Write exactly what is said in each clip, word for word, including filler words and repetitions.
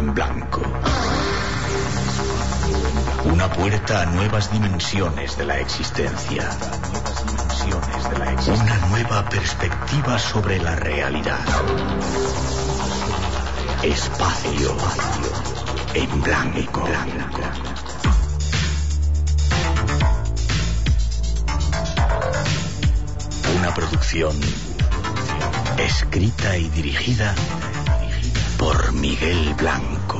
en blanco. Una puerta a nuevas dimensiones de la existencia. Una nueva perspectiva sobre la realidad. Espacio en blanco. Una producción escrita y dirigida por Miguel Blanco.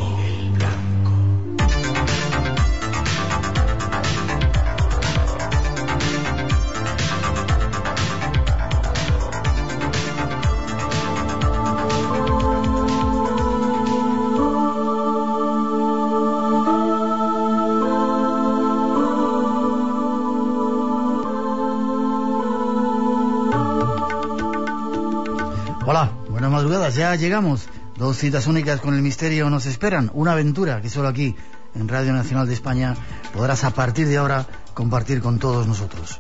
Hola, buenas madrugadas, ya llegamos. Dos citas únicas con el misterio nos esperan. Una aventura que solo aquí, en Radio Nacional de España, podrás a partir de ahora compartir con todos nosotros.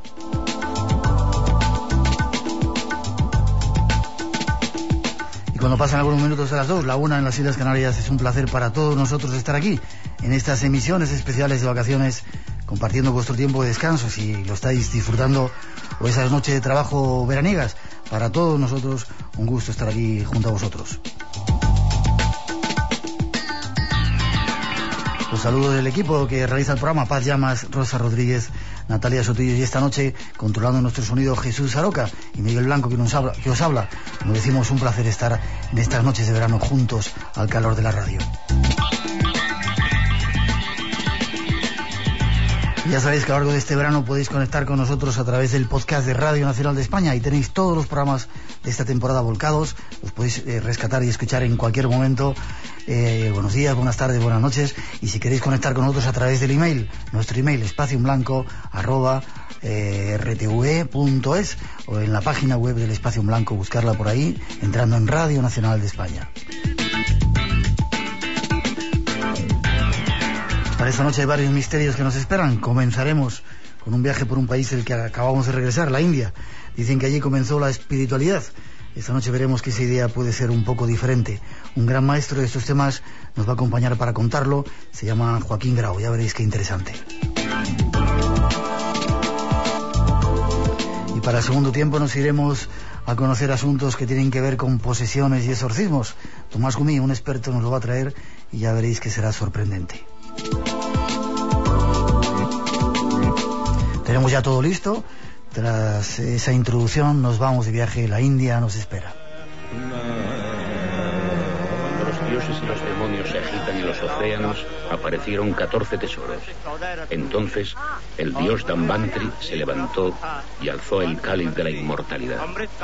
Y cuando pasan algunos minutos a las dos, la una en las Islas Canarias, es un placer para todos nosotros estar aquí, en estas emisiones especiales de vacaciones, compartiendo vuestro tiempo de descanso, si lo estáis disfrutando, o esas noches de trabajo veraniegas. Para todos nosotros, un gusto estar aquí junto a vosotros. Los saludos del equipo que realiza el programa: Paz Llamas, Rosa Rodríguez, Natalia Sotillo, y esta noche, controlando nuestro sonido, Jesús Aroca y Miguel Blanco, que, nos habla, que os habla. Como decimos, un placer estar en estas noches de verano juntos al calor de la radio. Ya sabéis que a lo largo de este verano podéis conectar con nosotros a través del podcast de Radio Nacional de España, y tenéis todos los programas de esta temporada volcados. Los podéis eh, rescatar y escuchar en cualquier momento. Eh, buenos días, buenas tardes, buenas noches. Y si queréis conectar con nosotros a través del email, nuestro email espacio en blanco arroba eh, r t v punto es, o en la página web del Espacio en Blanco, buscarla por ahí entrando en Radio Nacional de España. Para esta noche hay varios misterios que nos esperan. Comenzaremos con un viaje por un país del que acabamos de regresar, la India. Dicen que allí comenzó la espiritualidad. Esta noche veremos que esa idea puede ser un poco diferente. Un gran maestro de estos temas nos va a acompañar para contarlo. Se llama Joaquín Grau, ya veréis qué interesante. Y para el segundo tiempo nos iremos a conocer asuntos que tienen que ver con posesiones y exorcismos. Tomás Gumí, un experto, nos lo va a traer y ya veréis que será sorprendente. Tenemos ya todo listo. Tras esa introducción nos vamos de viaje. La India nos espera. Cuando los dioses y los demonios se agitan en los océanos, aparecieron catorce tesoros. Entonces el dios Dambantri se levantó y alzó el cáliz de la inmortalidad.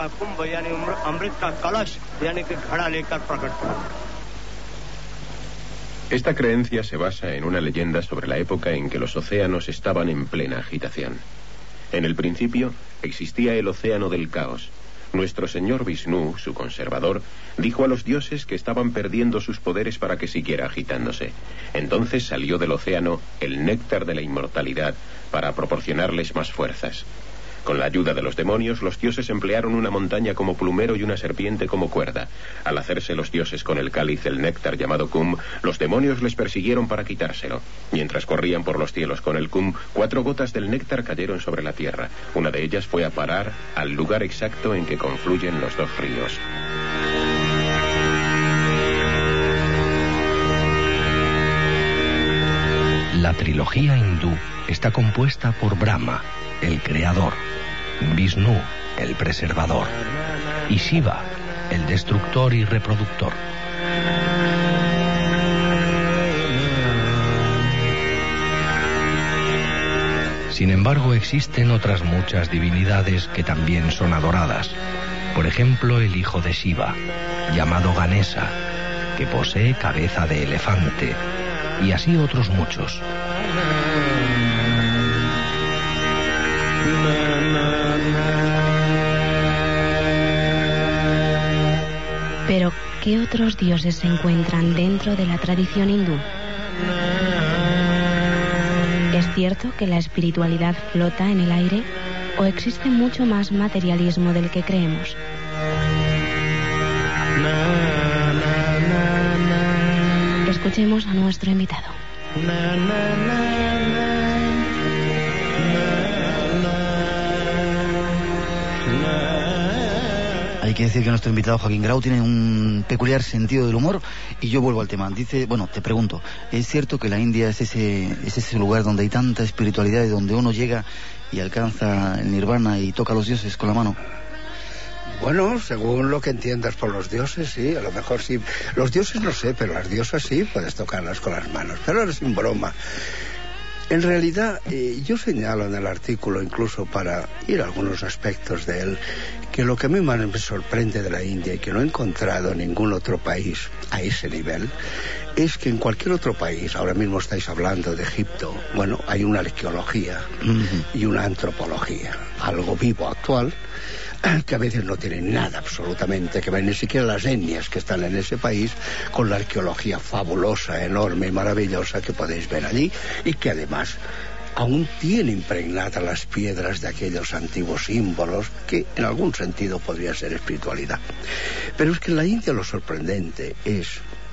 Esta creencia se basa en una leyenda sobre la época en que los océanos estaban en plena agitación. En el principio existía el océano del caos. Nuestro señor Vishnu, su conservador, dijo a los dioses que estaban perdiendo sus poderes para que siguiera agitándose. Entonces salió del océano el néctar de la inmortalidad para proporcionarles más fuerzas. Con la ayuda de los demonios, los dioses emplearon una montaña como plumero y una serpiente como cuerda. Al hacerse los dioses con el cáliz del néctar llamado Kum, los demonios les persiguieron para quitárselo. Mientras corrían por los cielos con el Kum, cuatro gotas del néctar cayeron sobre la tierra. Una de ellas fue a parar al lugar exacto en que confluyen los dos ríos. La trilogía hindú está compuesta por Brahma, el creador, Vishnu, el preservador, y Shiva, el destructor y reproductor. Sin embargo, existen otras muchas divinidades que también son adoradas. Por ejemplo, el hijo de Shiva, llamado Ganesha, que posee cabeza de elefante, y así otros muchos. Pero, ¿qué otros dioses se encuentran dentro de la tradición hindú? ¿Es cierto que la espiritualidad flota en el aire o existe mucho más materialismo del que creemos? Escuchemos a nuestro invitado. Hay que decir que nuestro invitado Joaquín Grau tiene un peculiar sentido del humor, y yo vuelvo al tema. Dice, bueno, te pregunto, ¿es cierto que la India es ese, es ese lugar donde hay tanta espiritualidad y donde uno llega y alcanza el nirvana y toca a los dioses con la mano? Bueno, según lo que entiendas por los dioses, sí, a lo mejor sí. Los dioses no sé, pero las diosas sí, puedes tocarlas con las manos, pero ahora sin broma. En realidad, eh, yo señalo en el artículo, incluso para ir a algunos aspectos de él, que lo que a mí más me sorprende de la India y que no he encontrado en ningún otro país a ese nivel, es que en cualquier otro país, ahora mismo estáis hablando de Egipto, bueno, hay una arqueología uh-huh. y una antropología, algo vivo, actual, que a veces no tiene nada absolutamente que ver, ni siquiera las etnias que están en ese país, con la arqueología fabulosa, enorme y maravillosa que podéis ver allí, y que además aún tiene impregnadas las piedras de aquellos antiguos símbolos que en algún sentido podría ser espiritualidad. Pero es que en la India lo sorprendente es,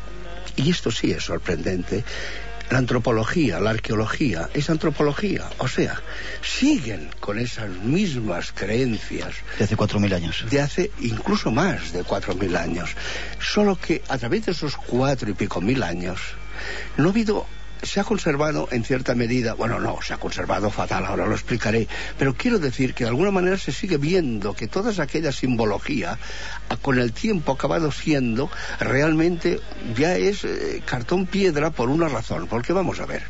y esto sí es sorprendente, la antropología, la arqueología, es antropología. O sea, siguen con esas mismas creencias. De hace cuatro mil años. De hace incluso más de cuatro mil años. Solo que a través de esos cuatro y pico mil años, no ha habido... Se ha conservado en cierta medida, bueno, no, se ha conservado fatal, ahora lo explicaré, pero quiero decir que de alguna manera se sigue viendo que toda aquella simbología, con el tiempo ha acabado siendo, realmente ya es eh, cartón piedra por una razón, porque vamos a ver.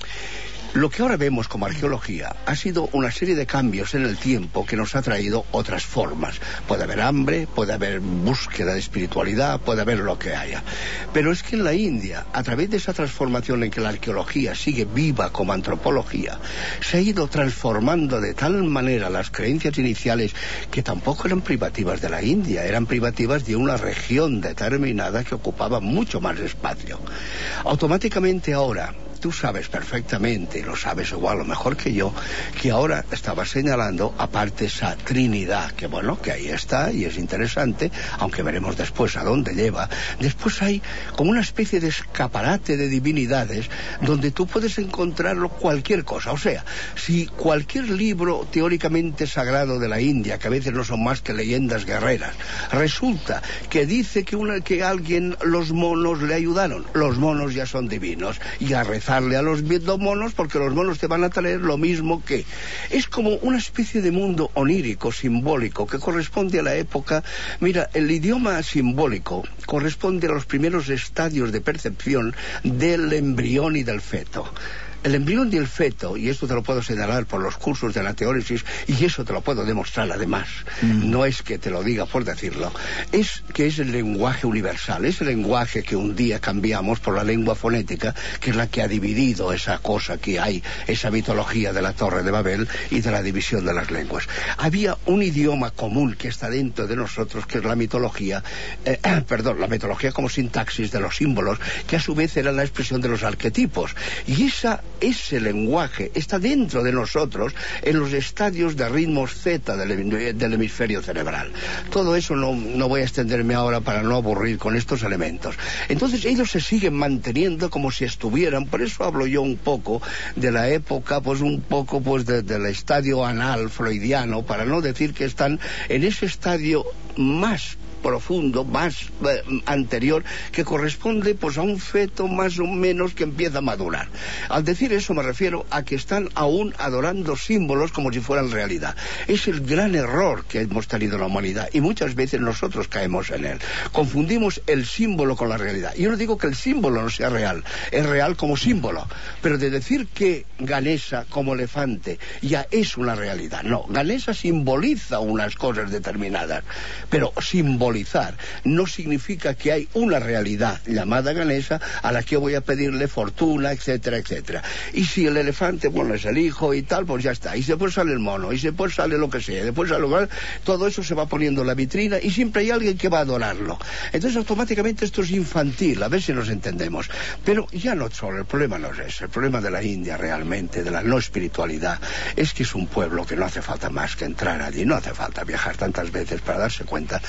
Lo que ahora vemos como arqueología ha sido una serie de cambios en el tiempo que nos ha traído otras formas. Puede haber hambre, puede haber búsqueda de espiritualidad, puede haber lo que haya. Pero es que en la India, a través de esa transformación en que la arqueología sigue viva como antropología, se ha ido transformando de tal manera las creencias iniciales que tampoco eran privativas de la India, eran privativas de una región determinada que ocupaba mucho más espacio. Automáticamente ahora... Tú sabes perfectamente, lo sabes igual o mejor que yo, que ahora estaba señalando, aparte esa trinidad, que bueno, que ahí está y es interesante, aunque veremos después a dónde lleva. Después hay como una especie de escaparate de divinidades donde tú puedes encontrarlo cualquier cosa. O sea, si cualquier libro teóricamente sagrado de la India, que a veces no son más que leyendas guerreras, resulta que dice que, una, que alguien, los monos le ayudaron, los monos ya son divinos, y a rezar a los monos porque los monos te van a traer lo mismo que... Es como una especie de mundo onírico, simbólico, que corresponde a la época... Mira, el idioma simbólico corresponde a los primeros estadios de percepción del embrión y del feto. El embrión y el feto, y esto te lo puedo señalar por los cursos de la teórisis, y eso te lo puedo demostrar además, mm. no es que te lo diga por decirlo, es que es el lenguaje universal, es el lenguaje que un día cambiamos por la lengua fonética, que es la que ha dividido esa cosa que hay, esa mitología de la Torre de Babel y de la división de las lenguas. Había un idioma común que está dentro de nosotros, que es la mitología, eh, perdón, la mitología como sintaxis de los símbolos, que a su vez era la expresión de los arquetipos, y esa ese lenguaje está dentro de nosotros en los estadios de ritmos Z del, del hemisferio cerebral. Todo eso no, no voy a extenderme ahora para no aburrir con estos elementos. Entonces ellos se siguen manteniendo como si estuvieran, por eso hablo yo un poco de la época, pues un poco pues de, del estadio anal freudiano, para no decir que están en ese estadio más profundo, más eh, anterior, que corresponde pues a un feto más o menos que empieza a madurar. Al decir eso me refiero a que están aún adorando símbolos como si fueran realidad. Es el gran error que hemos tenido la humanidad y muchas veces nosotros caemos en él. Confundimos el símbolo con la realidad. Yo no digo que el símbolo no sea real, es real como símbolo, pero de decir que Ganesha como elefante ya es una realidad, no. Ganesha simboliza unas cosas determinadas, pero simboliza no significa que hay una realidad llamada Ganesha a la que yo voy a pedirle fortuna, etcétera, etcétera. Y si el elefante, bueno, es el hijo y tal, pues ya está. Y después sale el mono, y después sale lo que sea, después sale lo que... todo eso se va poniendo en la vitrina y siempre hay alguien que va a adorarlo. Entonces automáticamente esto es infantil, a ver si nos entendemos. Pero ya no solo, el problema no es ese, el problema de la India realmente, de la no espiritualidad, es que es un pueblo que no hace falta más que entrar allí, no hace falta viajar tantas veces para darse cuenta de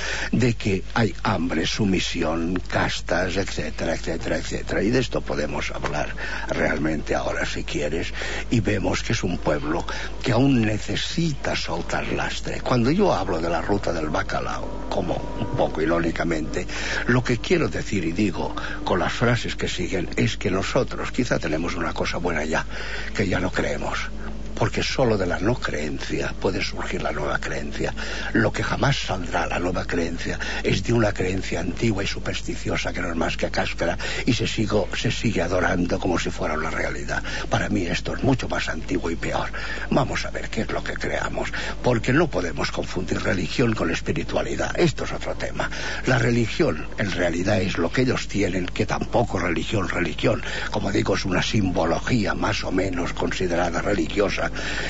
de que hay hambre, sumisión, castas, etcétera, etcétera, etcétera. Y de esto podemos hablar realmente ahora, si quieres, y vemos que es un pueblo que aún necesita soltar lastre. Cuando yo hablo de la ruta del bacalao, como un poco irónicamente, lo que quiero decir y digo con las frases que siguen es que nosotros quizá tenemos una cosa buena ya, que ya no creemos. Porque solo de la no creencia puede surgir la nueva creencia. Lo que jamás saldrá la nueva creencia es de una creencia antigua y supersticiosa que no es más que cáscara y se, sigo, se sigue adorando como si fuera una realidad. Para mí esto es mucho más antiguo y peor. Vamos a ver qué es lo que creamos, porque no podemos confundir religión con espiritualidad. Esto es otro tema. La religión en realidad es lo que ellos tienen, que tampoco religión, religión, como digo, es una simbología más o menos considerada religiosa.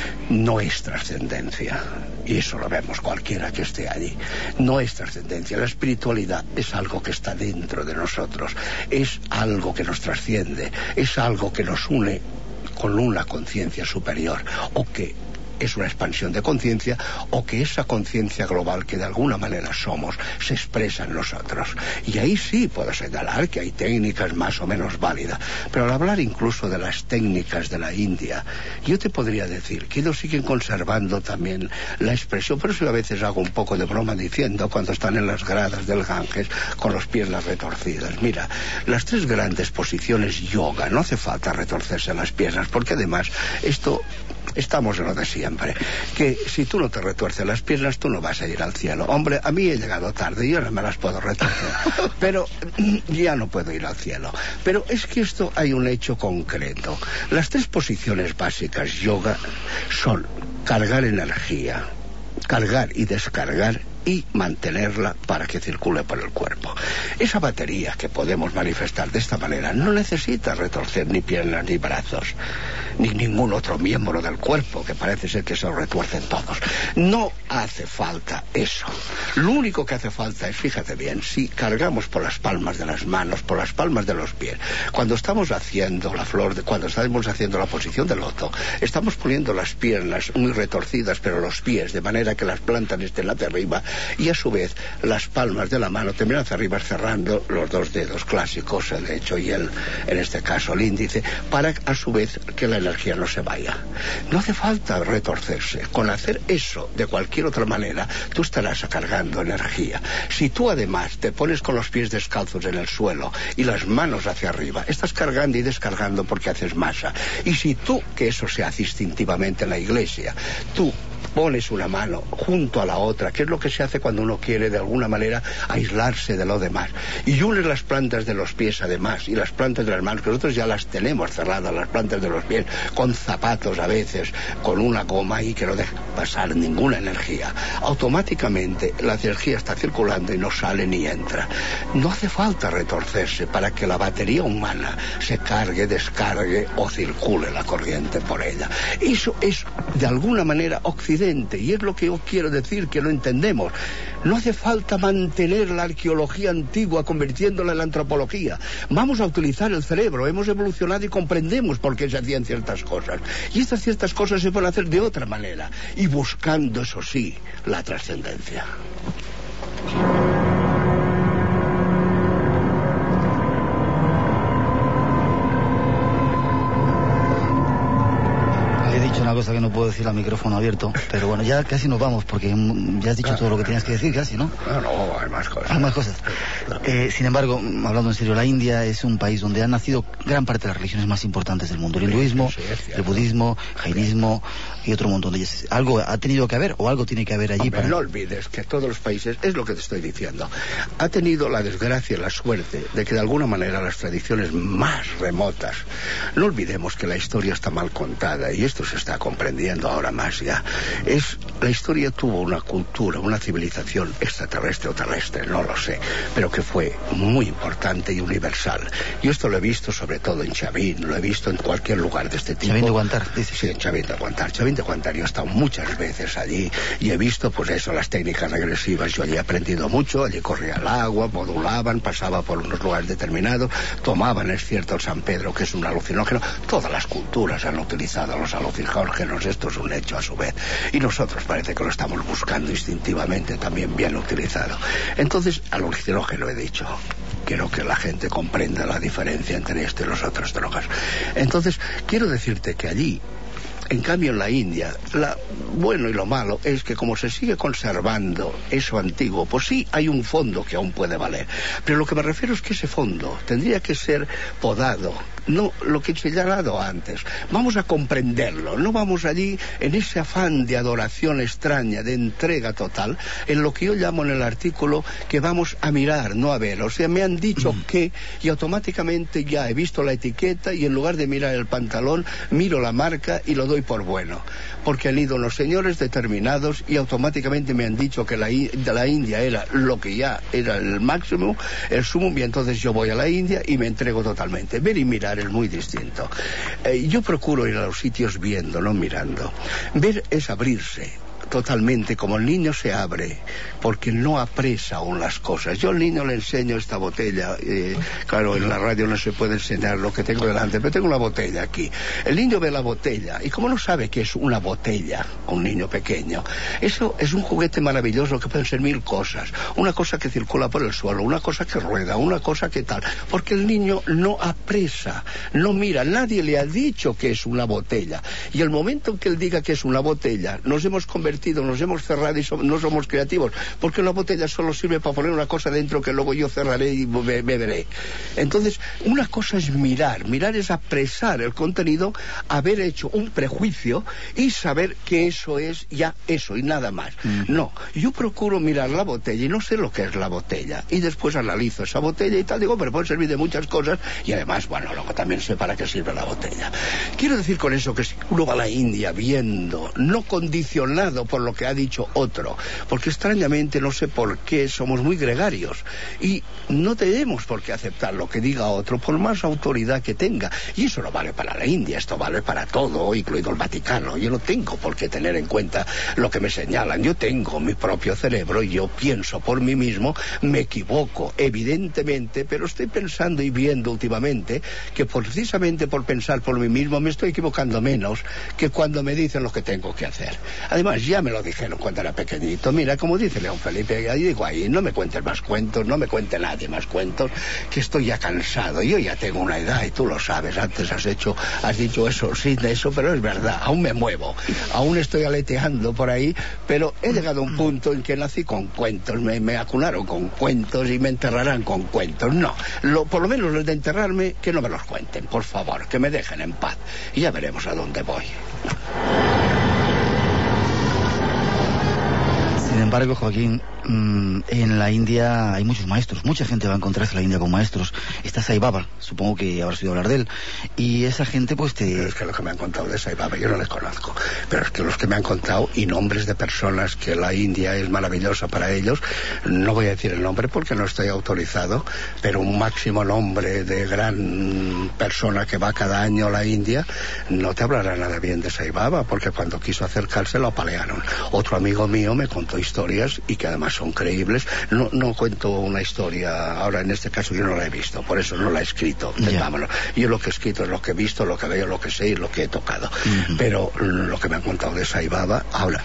No es trascendencia, y eso lo vemos cualquiera que esté allí. No es trascendencia. La espiritualidad es algo que está dentro de nosotros, es algo que nos trasciende, es algo que nos une con una conciencia superior, o que es una expansión de conciencia, o que esa conciencia global que de alguna manera somos se expresa en nosotros. Y ahí sí puedo señalar que hay técnicas más o menos válidas, pero al hablar incluso de las técnicas de la India, yo te podría decir que ellos siguen conservando también la expresión. Por eso yo a veces hago un poco de broma diciendo, cuando están en las gradas del Ganges con los pies retorcidas, mira, las tres grandes posiciones yoga, no hace falta retorcerse las piernas, porque además esto estamos en lo de siempre, que si tú no te retuerces las piernas, tú no vas a ir al cielo. Hombre, a mí he llegado tarde y ahora me las puedo retorcer, pero ya no puedo ir al cielo. Pero es que esto hay un hecho concreto. Las tres posiciones básicas yoga son cargar energía, cargar y descargar, y mantenerla para que circule por el cuerpo. Esa batería que podemos manifestar de esta manera no necesita retorcer ni piernas ni brazos, ni ningún otro miembro del cuerpo, que parece ser que se lo retuercen todos. No hace falta eso. Lo único que hace falta es, fíjate bien, si cargamos por las palmas de las manos, por las palmas de los pies, cuando estamos haciendo la flor, de, cuando estamos haciendo la posición del loto, estamos poniendo las piernas muy retorcidas, pero los pies, de manera que las plantas estén hacia arriba, y a su vez las palmas de la mano terminan hacia arriba, cerrando los dos dedos clásicos, el hecho y el, en este caso el índice, para a su vez que la energía no se vaya. No hace falta retorcerse. Con hacer eso de cualquier otra manera, tú estarás cargando energía. Si tú además te pones con los pies descalzos en el suelo y las manos hacia arriba, estás cargando y descargando porque haces masa. Y si tú, que eso se hace instintivamente en la iglesia, tú pones una mano junto a la otra, que es lo que se hace cuando uno quiere de alguna manera aislarse de lo demás, y unes las plantas de los pies además y las plantas de las manos, que nosotros ya las tenemos cerradas, las plantas de los pies, con zapatos a veces, con una goma y que no deja pasar ninguna energía, automáticamente la energía está circulando y no sale ni entra. No hace falta retorcerse para que la batería humana se cargue, descargue o circule la corriente por ella. Eso es de alguna manera occidente, y es lo que yo quiero decir, que lo entendemos. No hace falta mantener la arqueología antigua convirtiéndola en la antropología. Vamos a utilizar el cerebro. Hemos evolucionado y comprendemos por qué se hacían ciertas cosas, y estas ciertas cosas se pueden hacer de otra manera, y buscando, eso sí, la trascendencia. Una cosa que no puedo decir al micrófono abierto, pero bueno, ya casi nos vamos, porque ya has dicho todo lo que tenías que decir, casi, ¿no? No, no, hay más cosas. Hay más cosas. Eh, sin embargo, hablando en serio, la India es un país donde han nacido gran parte de las religiones más importantes del mundo. El hinduismo, sí, sí, el budismo, el jainismo y otro montón de ellas. ¿Algo ha tenido que haber o algo tiene que haber allí? Hombre, para... no olvides que todos los países, es lo que te estoy diciendo, ha tenido la desgracia y la suerte de que de alguna manera las tradiciones más remotas, no olvidemos que la historia está mal contada, y esto se está comprendiendo ahora más ya, es la historia tuvo una cultura, una civilización extraterrestre o terrestre, no lo sé, pero que fue muy importante y universal. Yo esto lo he visto sobre todo en Chavín, lo he visto en cualquier lugar de este tipo. Chavín de Guantar, dice. Sí, en Chavín de Guantar. Chavín de Guantar, yo he estado muchas veces allí y he visto pues eso, las técnicas regresivas. Yo allí he aprendido mucho, allí corría el agua, modulaban, pasaba por unos lugares determinados, tomaban, es cierto, el San Pedro, que es un alucinógeno. Todas las culturas han utilizado los alucinógenos. alienígenos, esto es un hecho a su vez. Y nosotros parece que lo estamos buscando instintivamente, también bien utilizado. Entonces, alucinógeno he dicho. Quiero que la gente comprenda la diferencia entre esto y las otras drogas. Entonces, quiero decirte que allí, en cambio en la India, lo bueno y lo malo es que como se sigue conservando eso antiguo, pues sí hay un fondo que aún puede valer. Pero lo que me refiero es que ese fondo tendría que ser podado, no lo que he señalado antes. Vamos a comprenderlo, no vamos allí en ese afán de adoración extraña, de entrega total, en lo que yo llamo en el artículo que vamos a mirar, no a ver. O sea, me han dicho que, y automáticamente ya he visto la etiqueta y en lugar de mirar el pantalón, miro la marca y lo doy por bueno, porque han ido unos señores determinados y automáticamente me han dicho que la, de la India era lo que ya era el máximo, el sumum, y entonces yo voy a la India y me entrego totalmente. Ver y mirar es muy distinto. Eh, yo procuro ir a los sitios viendo, no mirando. Ver es abrirse totalmente, como el niño se abre, porque no apresa aún las cosas. Yo al niño le enseño esta botella, eh, claro, en la radio no se puede enseñar lo que tengo delante, pero tengo una botella aquí. El niño ve la botella, y como no sabe que es una botella, un niño pequeño, eso es un juguete maravilloso que pueden ser mil cosas. Una cosa que circula por el suelo, una cosa que rueda, una cosa que tal, porque el niño no apresa, no mira, nadie le ha dicho que es una botella, y el momento en que él diga que es una botella, nos hemos convertido nos hemos cerrado y so, no somos creativos, porque una botella solo sirve para poner una cosa dentro que luego yo cerraré y be beberé. Entonces, una cosa es mirar, mirar es apresar el contenido, haber hecho un prejuicio y saber que eso es ya eso y nada más. Mm. No, yo procuro mirar la botella y no sé lo que es la botella, y después analizo esa botella y tal, digo, pero puede servir de muchas cosas, y además, bueno, luego también sé para qué sirve la botella. Quiero decir con eso que si uno va a la India viendo, no condicionado por lo que ha dicho otro, porque extrañamente no sé por qué somos muy gregarios y no tenemos por qué aceptar lo que diga otro por más autoridad que tenga, y eso no vale para la India, esto vale para todo, incluido el Vaticano. Yo no tengo por qué tener en cuenta lo que me señalan, yo tengo mi propio cerebro y yo pienso por mí mismo, me equivoco evidentemente, pero estoy pensando y viendo últimamente que precisamente por pensar por mí mismo me estoy equivocando menos que cuando me dicen lo que tengo que hacer. Además, ya me lo dijeron cuando era pequeñito. Mira, como dice León Felipe, ahí digo ahí, no me cuentes más cuentos, no me cuente nadie más cuentos, que estoy ya cansado. Yo ya tengo una edad y tú lo sabes. Antes has hecho, has dicho eso, sí, de eso, pero es verdad. Aún me muevo, aún estoy aleteando por ahí, pero he llegado a un punto en que nací con cuentos, me, me acunaron con cuentos y me enterrarán con cuentos. No, lo, por lo menos los de enterrarme, que no me los cuenten, por favor, que me dejen en paz. Y ya veremos a dónde voy. Sin embargo, Joaquín, en la India hay muchos maestros, mucha gente va a encontrarse en la India con maestros. Está Sai Baba, supongo que habrás oído hablar de él, y esa gente pues te... Pero es que lo que me han contado de Sai Baba yo no les conozco, pero es que los que me han contado, y nombres de personas que la India es maravillosa para ellos, no voy a decir el nombre porque no estoy autorizado, pero un máximo nombre de gran persona que va cada año a la India no te hablará nada bien de Sai Baba, porque cuando quiso acercarse lo apalearon. Otro amigo mío me contó historias y que además son creíbles. No, no cuento una historia, ahora en este caso yo no la he visto, por eso no la he escrito, entendámonos. Yo lo que he escrito es lo que he visto, lo que veo, lo que sé y lo que he tocado. Uh-huh. Pero lo que me han contado de Sai Baba, ahora,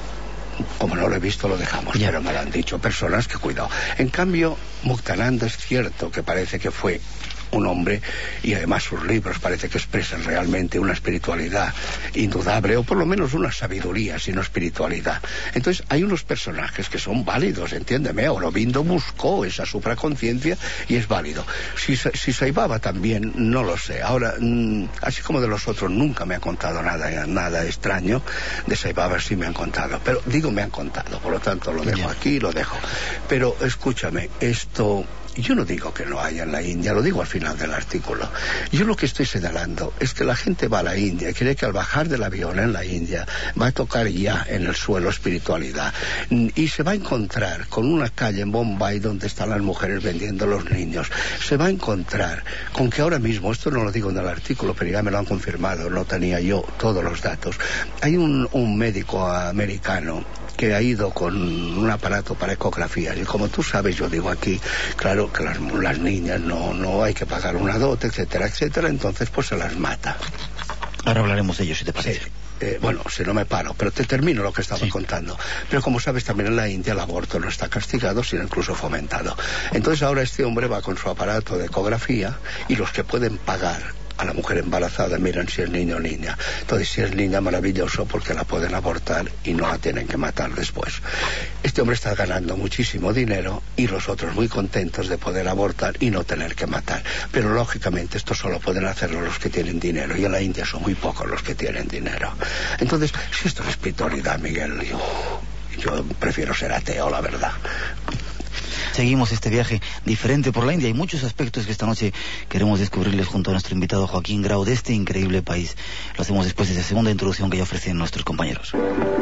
como no lo he visto, lo dejamos, yeah. Pero me lo han dicho personas que cuidado. En cambio, Muktananda es cierto que parece que fue un hombre, y además sus libros parece que expresan realmente una espiritualidad indudable, o por lo menos una sabiduría, sino espiritualidad. Entonces hay unos personajes que son válidos, entiéndeme. Aurobindo buscó esa supraconciencia y es válido. Si, si Sai Baba también, no lo sé. Ahora, mmm, así como de los otros nunca me han contado nada, nada extraño. De Sai Baba sí me han contado, pero digo me han contado, por lo tanto lo dejo aquí, lo dejo. Pero escúchame, esto... Yo no digo que no haya en la India, lo digo al final del artículo. Yo lo que estoy señalando es que la gente va a la India y cree que al bajar del avión en la India va a tocar ya en el suelo espiritualidad. Y se va a encontrar con una calle en Bombay donde están las mujeres vendiendo los niños. Se va a encontrar con que ahora mismo, esto no lo digo en el artículo, pero ya me lo han confirmado, no tenía yo todos los datos. Hay un, un médico americano que ha ido con un aparato para ecografías, y como tú sabes, yo digo aquí, claro que las, las niñas no, no hay que pagar una dote, etcétera, etcétera, entonces pues se las mata. Ahora hablaremos de ello, si te parece. Sí. eh, bueno, si no me paro, pero te termino lo que estaba sí. contando. Pero como sabes, también en la India el aborto no está castigado, sino incluso fomentado. Entonces ahora este hombre va con su aparato de ecografía y los que pueden pagar a la mujer embarazada miran si es niño o niña. Entonces, si es niña, maravilloso, porque la pueden abortar y no la tienen que matar después. Este hombre está ganando muchísimo dinero y los otros muy contentos de poder abortar y no tener que matar. Pero lógicamente esto solo pueden hacerlo los que tienen dinero, y en la India son muy pocos los que tienen dinero. Entonces, si esto es espiritualidad, Miguel, yo, yo prefiero ser ateo, la verdad. Seguimos este viaje diferente por la India. Hay muchos aspectos que esta noche queremos descubrirles junto a nuestro invitado Joaquín Grau de este increíble país. Lo hacemos después de esa segunda introducción que ya ofrecen nuestros compañeros.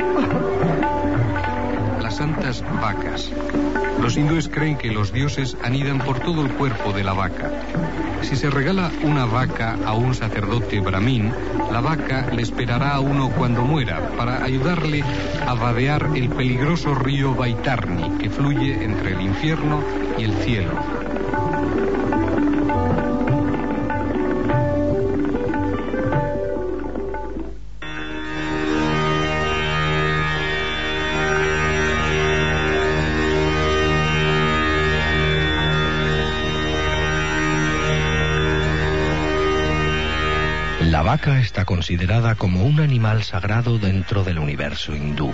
Las santas vacas. Los hindúes creen que los dioses anidan por todo el cuerpo de la vaca. Si se regala una vaca a un sacerdote brahmin, la vaca le esperará a uno cuando muera para ayudarle a vadear el peligroso río Baitarni que fluye entre el infierno y el cielo. La vaca está considerada como un animal sagrado dentro del universo hindú.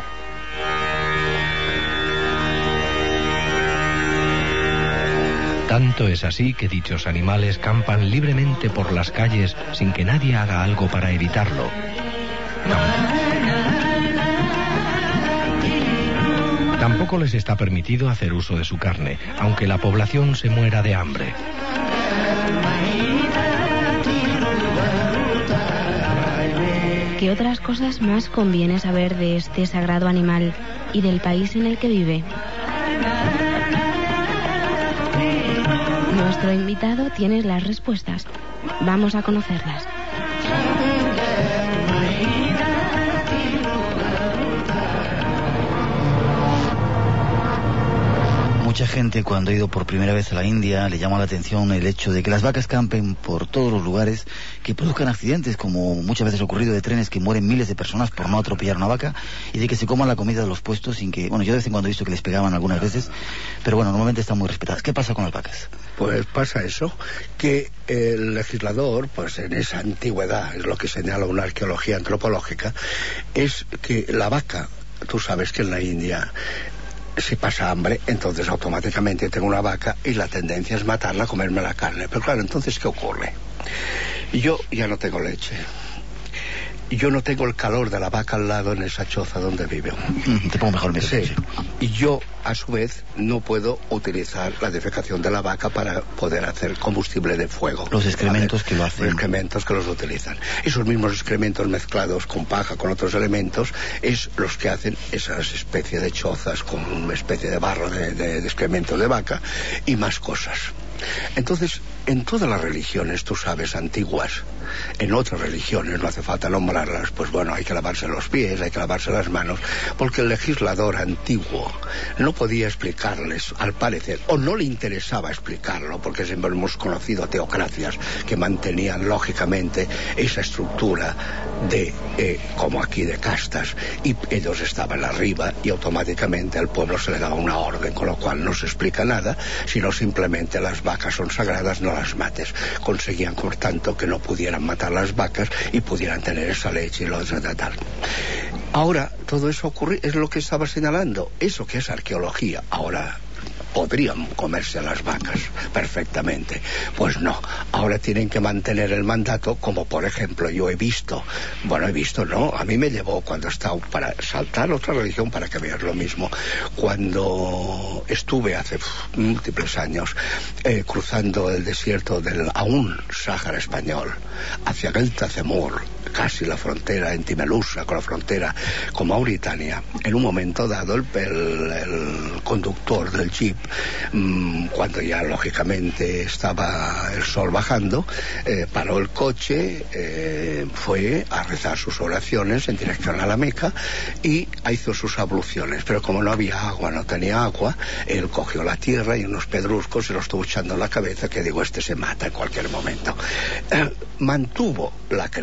Tanto es así que dichos animales campan libremente por las calles sin que nadie haga algo para evitarlo. Tampoco les está permitido hacer uso de su carne, aunque la población se muera de hambre. ¿Qué otras cosas más conviene saber de este sagrado animal y del país en el que vive? Nuestro invitado tiene las respuestas. Vamos a conocerlas. Mucha gente, cuando ha ido por primera vez a la India, le llama la atención el hecho de que las vacas campen por todos los lugares, que produzcan accidentes, como muchas veces ha ocurrido, de trenes que mueren miles de personas por no atropellar una vaca, y de que se coman la comida de los puestos sin que... Bueno, yo de vez en cuando he visto que les pegaban algunas veces, pero bueno, normalmente están muy respetadas. ¿Qué pasa con las vacas? Pues pasa eso, que el legislador, pues en esa antigüedad, es lo que señala una arqueología antropológica, es que la vaca, tú sabes que en la India... si pasa hambre, entonces automáticamente tengo una vaca y la tendencia es matarla, comerme la carne. Pero claro, entonces ¿qué ocurre? Yo ya no tengo leche. Yo no tengo el calor de la vaca al lado en esa choza donde vivo. Te pongo mejor, mira. Sí. Y yo, a su vez, no puedo utilizar la defecación de la vaca para poder hacer combustible de fuego. Los excrementos ¿vale? que lo hacen. Los excrementos que los utilizan. Esos mismos excrementos mezclados con paja, con otros elementos, es los que hacen esas especies de chozas con una especie de barro de, de, de excrementos de vaca y más cosas. Entonces, en todas las religiones, tú sabes, antiguas, en otras religiones, no hace falta nombrarlas, pues bueno, hay que lavarse los pies, hay que lavarse las manos, porque el legislador antiguo no podía explicarles, al parecer, o no le interesaba explicarlo, porque siempre hemos conocido teocracias que mantenían lógicamente esa estructura de, eh, como aquí, de castas, y ellos estaban arriba y automáticamente al pueblo se le daba una orden, con lo cual no se explica nada, sino simplemente las vacas son sagradas, no las mates. Conseguían, por tanto, que no pudieran matar las vacas y pudieran tener esa leche y lo de tal. Ahora, todo eso ocurre, es lo que estaba señalando, eso que es arqueología. Ahora podrían comerse a las vacas perfectamente. Pues no, ahora tienen que mantener el mandato, como por ejemplo yo he visto, bueno, he visto, no, a mí me llevó cuando estaba para saltar otra religión para que veas lo mismo, cuando estuve hace uf, múltiples años eh, cruzando el desierto del aún Sáhara español hacia Delta Zemur, casi la frontera en Timelusa con la frontera con Mauritania. En un momento dado el, el, el conductor del jeep, mmm, cuando ya lógicamente estaba el sol bajando, eh, paró el coche, eh, fue a rezar sus oraciones en dirección a la Meca y hizo sus abluciones, pero como no había agua, no tenía agua, él cogió la tierra y unos pedruscos se los estuvo echando en la cabeza, que digo, este se mata en cualquier momento. Eh, mantuvo la creencia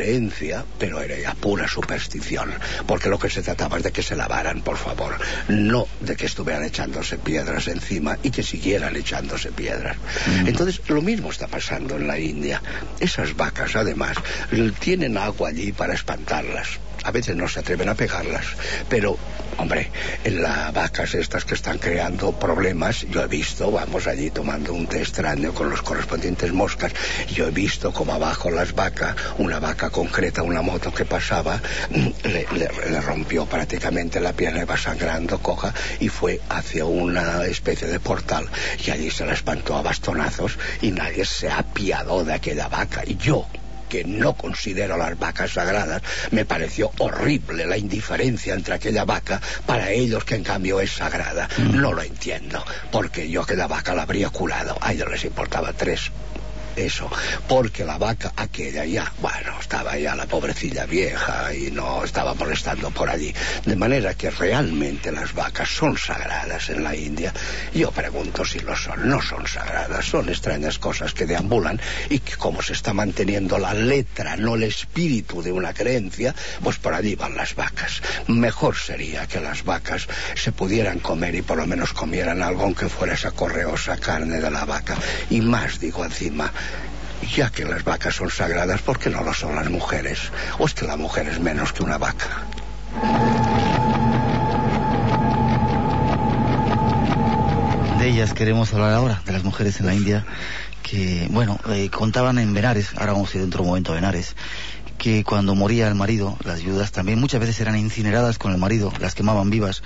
existía, pero era ya pura superstición, porque lo que se trataba es de que se lavaran, por favor, no de que estuvieran echándose piedras encima y que siguieran echándose piedras. Mm. Entonces, lo mismo está pasando en la India. Esas vacas, además, tienen agua allí para espantarlas. A veces no se atreven a pegarlas, pero, hombre, en las vacas estas que están creando problemas, yo he visto, vamos allí tomando un té extraño con los correspondientes moscas, yo he visto como abajo las vacas, una vaca concreta, una moto que pasaba, le, le, le rompió prácticamente la pierna, iba sangrando, coja, y fue hacia una especie de portal, y allí se la espantó a bastonazos, y nadie se apiadó de aquella vaca, y yo, que no considero las vacas sagradas, me pareció horrible la indiferencia entre aquella vaca para ellos, que en cambio es sagrada. Mm. No lo entiendo, porque yo que la vaca la habría curado, a ellos les importaba tres. Eso, porque la vaca aquella ya, bueno, estaba ya la pobrecilla vieja y no estaba molestando por allí, de manera que realmente las vacas son sagradas en la India. Yo pregunto si lo son. No son sagradas, son extrañas cosas que deambulan, y que como se está manteniendo la letra, no el espíritu de una creencia, pues por allí van las vacas. Mejor sería que las vacas se pudieran comer, y por lo menos comieran algo, aunque fuera esa correosa carne de la vaca. Y más, digo, encima, ya que las vacas son sagradas, ¿por qué no lo son las mujeres? ¿O es que la mujer es menos que una vaca? De ellas queremos hablar ahora, de las mujeres en la India, que, bueno, eh, contaban en Benares, ahora vamos a ir dentro de un momento a Benares, que cuando moría el marido, las viudas también muchas veces eran incineradas con el marido, las quemaban vivas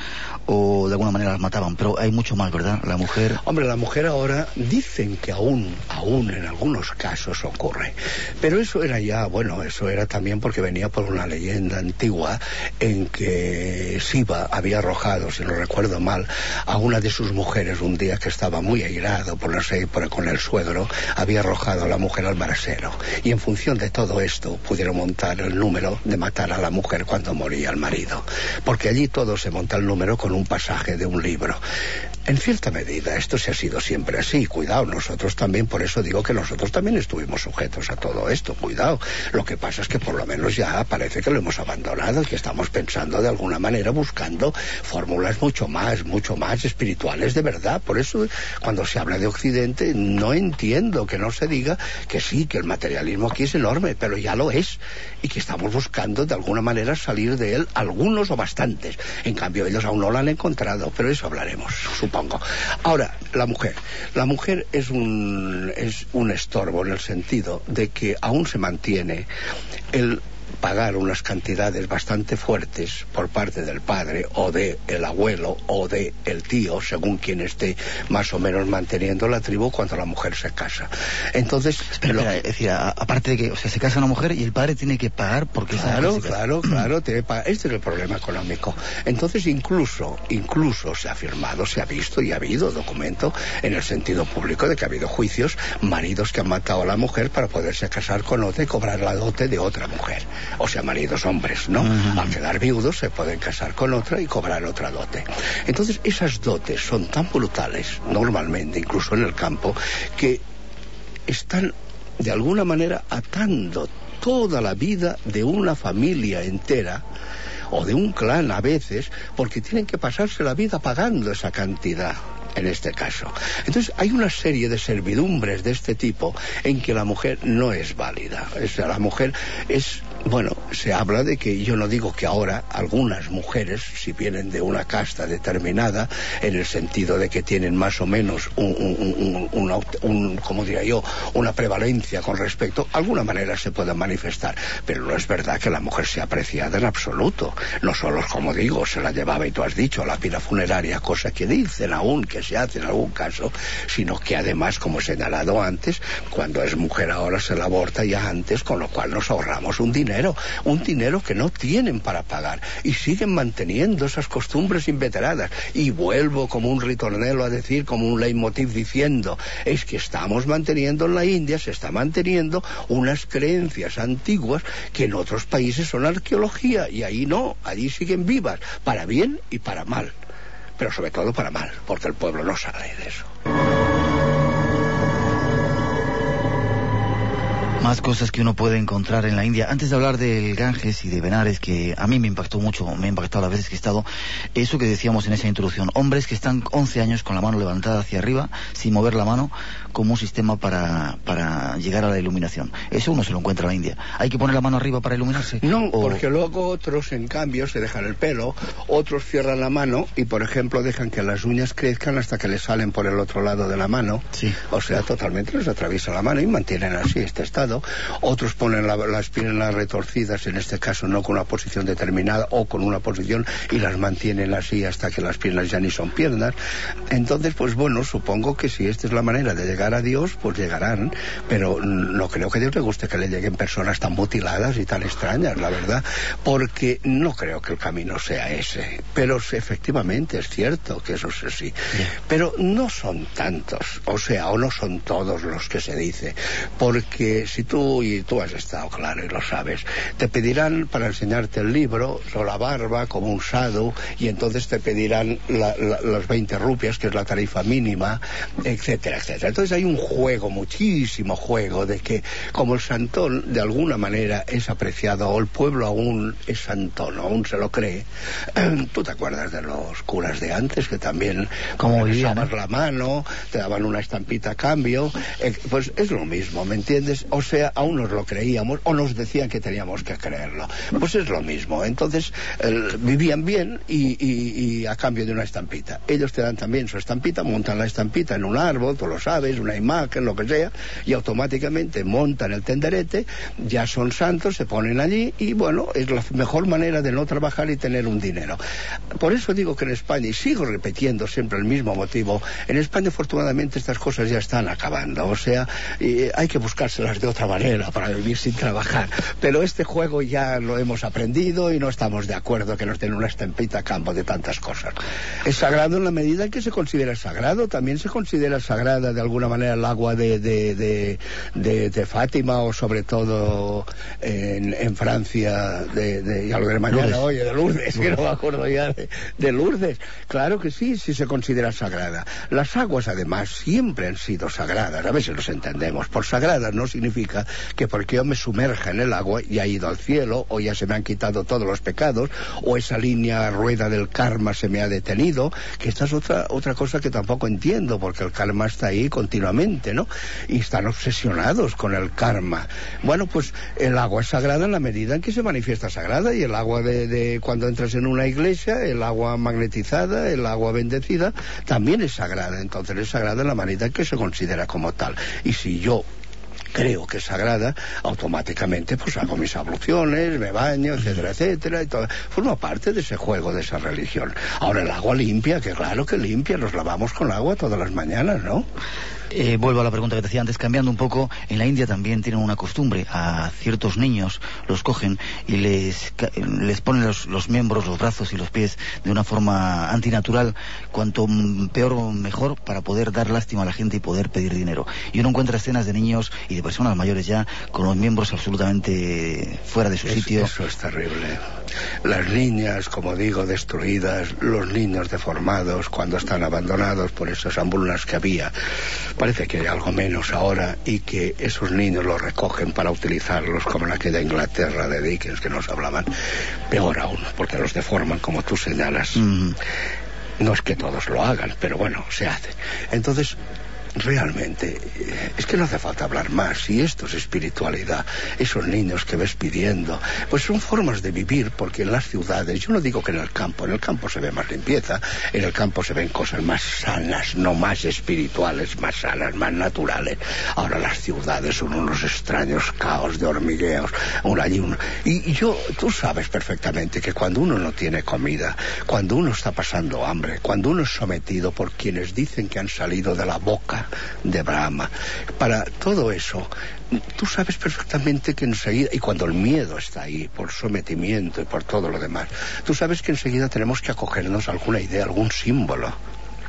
o de alguna manera las mataban, pero hay mucho más, ¿verdad? La mujer... Hombre, la mujer ahora dicen que aún, aún en algunos casos ocurre, pero eso era ya, bueno, eso era también porque venía por una leyenda antigua en que Shiva había arrojado, si no recuerdo mal, a una de sus mujeres un día que estaba muy airado por no sé, por, con el suegro, había arrojado a la mujer al brasero, y en función de todo esto pudieron montar el número de matar a la mujer cuando moría el marido, porque allí todo se monta el número con un pasaje de un libro. En cierta medida esto se ha sido siempre así, cuidado, nosotros también, por eso digo que nosotros también estuvimos sujetos a todo esto, cuidado. Lo que pasa es que por lo menos ya parece que lo hemos abandonado y que estamos pensando de alguna manera, buscando fórmulas mucho más, mucho más espirituales de verdad. Por eso cuando se habla de Occidente no entiendo que no se diga que sí, que el materialismo aquí es enorme, pero ya lo es, y que estamos buscando de alguna manera salir de él, algunos o bastantes. En cambio ellos aún no lo han encontrado, pero eso hablaremos, supongo. Ahora, la mujer. La mujer es un, es un estorbo en el sentido de que aún se mantiene el pagar unas cantidades bastante fuertes por parte del padre o de el abuelo o de el tío, según quien esté más o menos manteniendo la tribu, cuando la mujer se casa. Entonces, espera, espera, es decir, a, aparte de que, o sea, se casa una mujer y el padre tiene que pagar porque claro, claro, claro, tiene que pagar. Este es el problema económico. Entonces, incluso, incluso se ha firmado, se ha visto y ha habido documento en el sentido público de que ha habido juicios, maridos que han matado a la mujer para poderse casar con otra y cobrar la dote de otra mujer. O sea, maridos hombres, ¿no? Uh-huh. Al quedar viudos se pueden casar con otra y cobrar otra dote. Entonces, esas dotes son tan brutales, normalmente, incluso en el campo, que están, de alguna manera, atando toda la vida de una familia entera, o de un clan a veces, porque tienen que pasarse la vida pagando esa cantidad. En este caso. Entonces hay una serie de servidumbres de este tipo en que la mujer no es válida. O sea, la mujer es, bueno, se habla de que, yo no digo que ahora algunas mujeres, si vienen de una casta determinada, en el sentido de que tienen más o menos un, un, un, un, un como diría yo, una prevalencia con respecto, alguna manera se pueda manifestar, pero no es verdad que la mujer sea apreciada en absoluto. No solo, como digo, se la llevaba, y tú has dicho, la pila funeraria, cosa que dicen aún que se hace en algún caso, sino que además, como he señalado antes, cuando es mujer ahora se la aborta ya antes, con lo cual nos ahorramos un dinero, un dinero que no tienen para pagar, y siguen manteniendo esas costumbres inveteradas. Y vuelvo como un ritornelo a decir, como un leitmotiv diciendo, es que estamos manteniendo en la India, se está manteniendo unas creencias antiguas que en otros países son arqueología, y ahí no, allí siguen vivas, para bien y para mal. Pero sobre todo para mal, porque el pueblo no sale de eso. Más cosas que uno puede encontrar en la India. Antes de hablar del Ganges y de Benares, que a mí me impactó mucho, me ha impactado las veces que he estado, eso que decíamos en esa introducción, hombres que están once años con la mano levantada hacia arriba, sin mover la mano, como un sistema para, para llegar a la iluminación. Eso uno se lo encuentra en la India. ¿Hay que poner la mano arriba para iluminarse? No, o... porque luego otros, en cambio, se dejan el pelo, otros cierran la mano y, por ejemplo, dejan que las uñas crezcan hasta que les salen por el otro lado de la mano. Sí. O sea, totalmente les atraviesa la mano y mantienen así este estado. Otros ponen la, las piernas retorcidas, en este caso no con una posición determinada o con una posición, y las mantienen así hasta que las piernas ya ni son piernas. Entonces, pues bueno, supongo que si esta es la manera de llegar a Dios, pues llegarán, pero no creo que a Dios le guste que le lleguen personas tan mutiladas y tan extrañas, la verdad, porque no creo que el camino sea ese. Pero efectivamente es cierto que eso es así. Pero no son tantos, o sea, o no son todos los que se dice, porque si tú, y tú has estado claro y lo sabes, te pedirán para enseñarte el libro o la barba como un sadhu, y entonces te pedirán la, la, las veinte rupias, que es la tarifa mínima, etcétera, etcétera. Entonces hay un juego, muchísimo juego, de que como el santón de alguna manera es apreciado, o el pueblo aún es santón, aún se lo cree. Tú te acuerdas de los curas de antes, que también, como le dabas la mano, te daban una estampita a cambio, eh, pues es lo mismo, ¿me entiendes? O sea, aún nos lo creíamos, o nos decían que teníamos que creerlo. Pues es lo mismo. Entonces, eh, vivían bien y, y, y a cambio de una estampita. Ellos te dan también su estampita, montan la estampita en un árbol, tú lo sabes, una imagen, lo que sea, y automáticamente montan el tenderete, ya son santos, se ponen allí, y bueno, es la mejor manera de no trabajar y tener un dinero. Por eso digo que en España, y sigo repitiendo siempre el mismo motivo, en España afortunadamente estas cosas ya están acabando, o sea, eh, hay que buscárselas de otra manera para vivir sin trabajar, pero este juego ya lo hemos aprendido y no estamos de acuerdo que nos den una estampita a cambio de tantas cosas. Es sagrado en la medida en que se considera sagrado. También se considera sagrada de alguna manera el agua de, de, de, de, de Fátima, o sobre todo en, en Francia de, de, ya lo veré mañana, Lourdes. Oye, de Lourdes, que no me acuerdo ya de, de Lourdes. Claro que sí, sí se considera sagrada. Las aguas además siempre han sido sagradas, a veces los entendemos. Por sagradas no significa que porque yo me sumerja en el agua ya he ido al cielo, o ya se me han quitado todos los pecados, o esa línea rueda del karma se me ha detenido, que esta es otra, otra cosa que tampoco entiendo, porque el karma está ahí continuamente, ¿no? Y están obsesionados con el karma. Bueno, pues el agua es sagrada en la medida en que se manifiesta sagrada, y el agua de, de cuando entras en una iglesia, el agua magnetizada, el agua bendecida, también es sagrada. Entonces es sagrada en la medida en que se considera como tal. Y si yo creo que es sagrada, automáticamente pues hago mis abluciones, me baño, etcétera, etcétera, y todo. Forma parte de ese juego, de esa religión. Ahora el agua limpia, que claro que limpia, nos lavamos con agua todas las mañanas, ¿no? Eh, vuelvo a la pregunta que te hacía antes, cambiando un poco. En la India también tienen una costumbre, a ciertos niños los cogen y les, les ponen los, los miembros, los brazos y los pies de una forma antinatural, cuanto peor o mejor, para poder dar lástima a la gente y poder pedir dinero. Y uno encuentra escenas de niños y de personas mayores ya con los miembros absolutamente fuera de su es, sitio. Eso es terrible. Las niñas, como digo, destruidas, los niños deformados cuando están abandonados por esas hambrunas que había. Parece que hay algo menos ahora, y que esos niños los recogen para utilizarlos como en aquella Inglaterra de Dickens que nos hablaban. Peor aún, porque los deforman, como tú señalas. Mm. No es que todos lo hagan, pero bueno, se hace. Entonces, realmente, es que no hace falta hablar más. Si esto es espiritualidad, esos niños que ves pidiendo, pues son formas de vivir, porque en las ciudades, yo no digo que en el campo, en el campo se ve más limpieza, en el campo se ven cosas más sanas, no más espirituales, más sanas, más naturales. Ahora las ciudades son unos extraños caos de hormigueos, un allí, un... Y, y yo, tú sabes perfectamente que cuando uno no tiene comida, cuando uno está pasando hambre, cuando uno es sometido por quienes dicen que han salido de la boca de Brahma, para todo eso, tú sabes perfectamente que enseguida, y cuando el miedo está ahí por sometimiento y por todo lo demás, tú sabes que enseguida tenemos que acogernos a alguna idea, algún símbolo.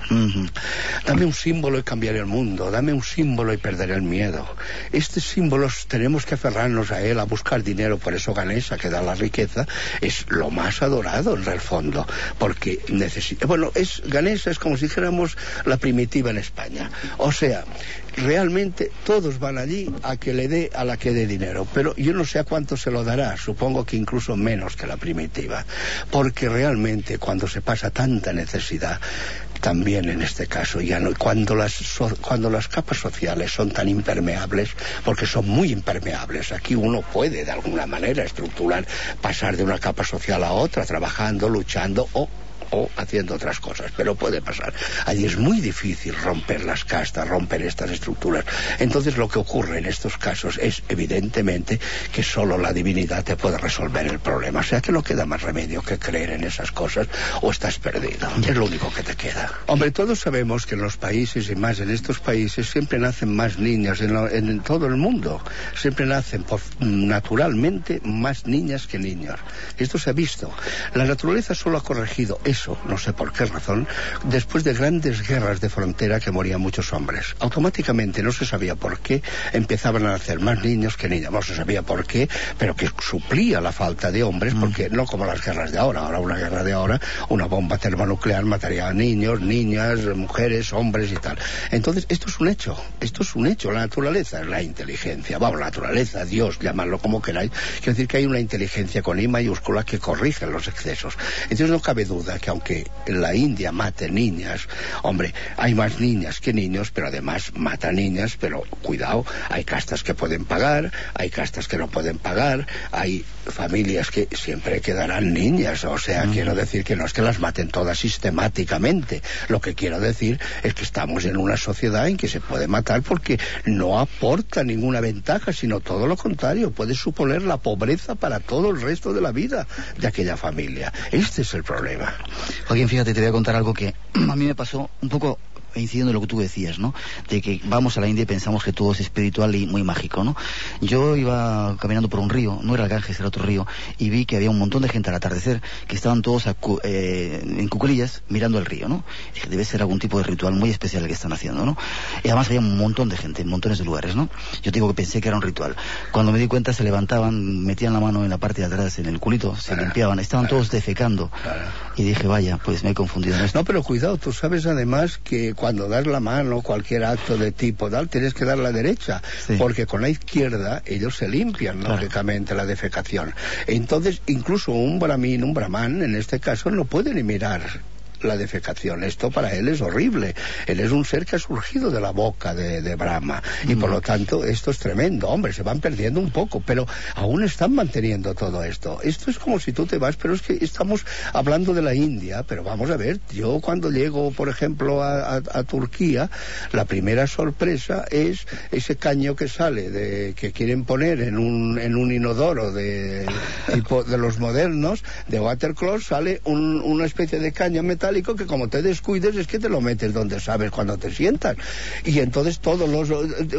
Uh-huh. Dame un símbolo y cambiaré el mundo, dame un símbolo y perderé el miedo. Estos símbolos tenemos que aferrarnos a él, a buscar dinero. Por eso Ganesa, que da la riqueza, es lo más adorado en el fondo, porque necesita, bueno, es Ganesa es como si dijéramos la primitiva en España. O sea, realmente todos van allí a que le dé a la que dé dinero, pero yo no sé a cuánto se lo dará, supongo que incluso menos que la primitiva, porque realmente cuando se pasa tanta necesidad, también en este caso ya no, cuando las so, cuando las capas sociales son tan impermeables, porque son muy impermeables, aquí uno puede de alguna manera estructurar, pasar de una capa social a otra, trabajando, luchando o o haciendo otras cosas, pero puede pasar. Allí es muy difícil romper las castas, romper estas estructuras. Entonces lo que ocurre en estos casos es evidentemente que solo la divinidad te puede resolver el problema, o sea que no queda más remedio que creer en esas cosas o estás perdido, es lo único que te queda. Hombre, todos sabemos que en los países y más en estos países siempre nacen más niñas en, lo, en todo el mundo, siempre nacen por, naturalmente más niñas que niños. Esto se ha visto. La naturaleza solo ha corregido eso, no sé por qué razón, después de grandes guerras de frontera que morían muchos hombres. Automáticamente, no se sabía por qué, empezaban a nacer más niños que niñas. No se sabía por qué, pero que suplía la falta de hombres, porque no como las guerras de ahora. Ahora una guerra de ahora, una bomba termonuclear mataría a niños, niñas, mujeres, hombres y tal. Entonces, esto es un hecho, esto es un hecho. La naturaleza es la inteligencia, vamos, la naturaleza, Dios, llamadlo como queráis. Quiero decir que hay una inteligencia con I mayúscula que corrige los excesos. Entonces no cabe duda que aunque en la India mate niñas, hombre, hay más niñas que niños, pero además mata niñas, pero cuidado, hay castas que pueden pagar, hay castas que no pueden pagar, hay familias que siempre quedarán niñas, o sea, mm. quiero decir que no es que las maten todas sistemáticamente, lo que quiero decir es que estamos en una sociedad en que se puede matar porque no aporta ninguna ventaja, sino todo lo contrario, puede suponer la pobreza para todo el resto de la vida de aquella familia. Este es el problema. Joaquín, fíjate, te voy a contar algo que a mí me pasó un poco incidiendo en lo que tú decías, ¿no? De que vamos a la India y pensamos que todo es espiritual y muy mágico, ¿no? Yo iba caminando por un río, no era el Ganges, era otro río, y vi que había un montón de gente al atardecer que estaban todos acu eh, en cuclillas mirando el río, ¿no? Y dije, debe ser algún tipo de ritual muy especial el que están haciendo, ¿no? Y además había un montón de gente, en montones de lugares, ¿no? Yo te digo que pensé que era un ritual. Cuando me di cuenta se levantaban, metían la mano en la parte de atrás, en el culito, se limpiaban, estaban todos defecando. Y dije, vaya, pues me he confundido en esto. No, pero cuidado, tú sabes además que cuando das la mano, cualquier acto de tipo tal, tienes que dar la derecha, sí. Porque con la izquierda ellos se limpian, claro, lógicamente, la defecación. Entonces, incluso un brahmin, un brahman, en este caso, no puede ni mirar la defecación. Esto para él es horrible. Él es un ser que ha surgido de la boca de, de Brahma y mm. por lo tanto esto es tremendo. Hombre, se van perdiendo un poco, pero aún están manteniendo todo esto. Esto es como si tú te vas, pero es que estamos hablando de la India, pero vamos a ver, yo cuando llego, por ejemplo, a, a, a Turquía, la primera sorpresa es ese caño que sale, de que quieren poner en un, en un inodoro de, tipo de los modernos, de watercloak, sale un, una especie de caño metálico que como te descuides es que te lo metes donde sabes cuando te sientas. Y entonces todos los...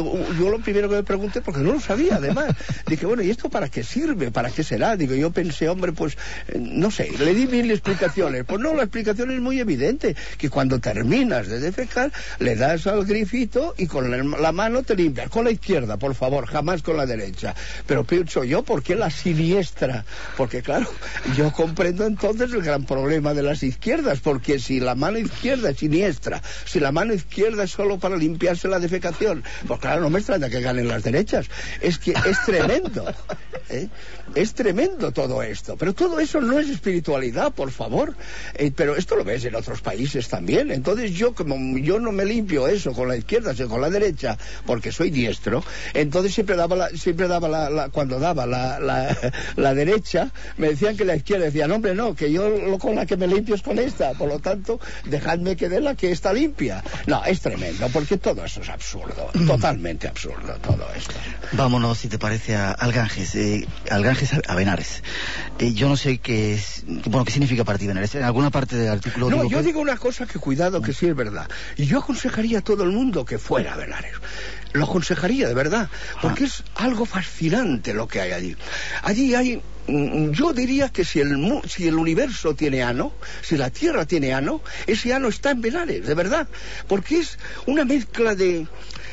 Yo lo primero que me pregunté, porque no lo sabía además, dije, bueno, ¿y esto para qué sirve? ¿Para qué será? Digo, yo pensé, hombre, pues, no sé, le di mil explicaciones. Pues no, la explicación es muy evidente, que cuando terminas de defecar, le das al grifito y con la mano te limpias. Con la izquierda, por favor, jamás con la derecha. Pero pienso yo, ¿por qué la siniestra? Porque claro, yo comprendo entonces el gran problema de las izquierdas, porque que si la mano izquierda es siniestra, si la mano izquierda es solo para limpiarse la defecación, pues claro, no me extraña que ganen las derechas. Es que es tremendo, ¿eh? Es tremendo todo esto, pero todo eso no es espiritualidad, por favor. Eh, pero esto lo ves en otros países también. Entonces yo, como yo no me limpio eso con la izquierda, sino con la derecha, porque soy diestro, entonces siempre daba la, siempre daba la, la cuando daba la, la, la derecha, me decían que la izquierda, decían, hombre, no, que yo lo, con la que me limpio es con esta, por lo tanto, dejadme que dé la que está limpia. No, es tremendo, porque todo eso es absurdo, totalmente absurdo todo esto. Vámonos, si te parece, a, al Ganges, eh, al Ganges a Benares. Eh, yo no sé qué es, bueno, qué significa para ti Benares. En alguna parte del artículo... No, digo yo que... digo una cosa que cuidado, que sí es verdad. Y yo aconsejaría a todo el mundo que fuera a Benares. Lo aconsejaría, de verdad, porque ah. es algo fascinante lo que hay allí. Allí hay yo diría que si el, si el universo tiene ano, si la Tierra tiene ano, ese ano está en Benares, de verdad, porque es una mezcla de...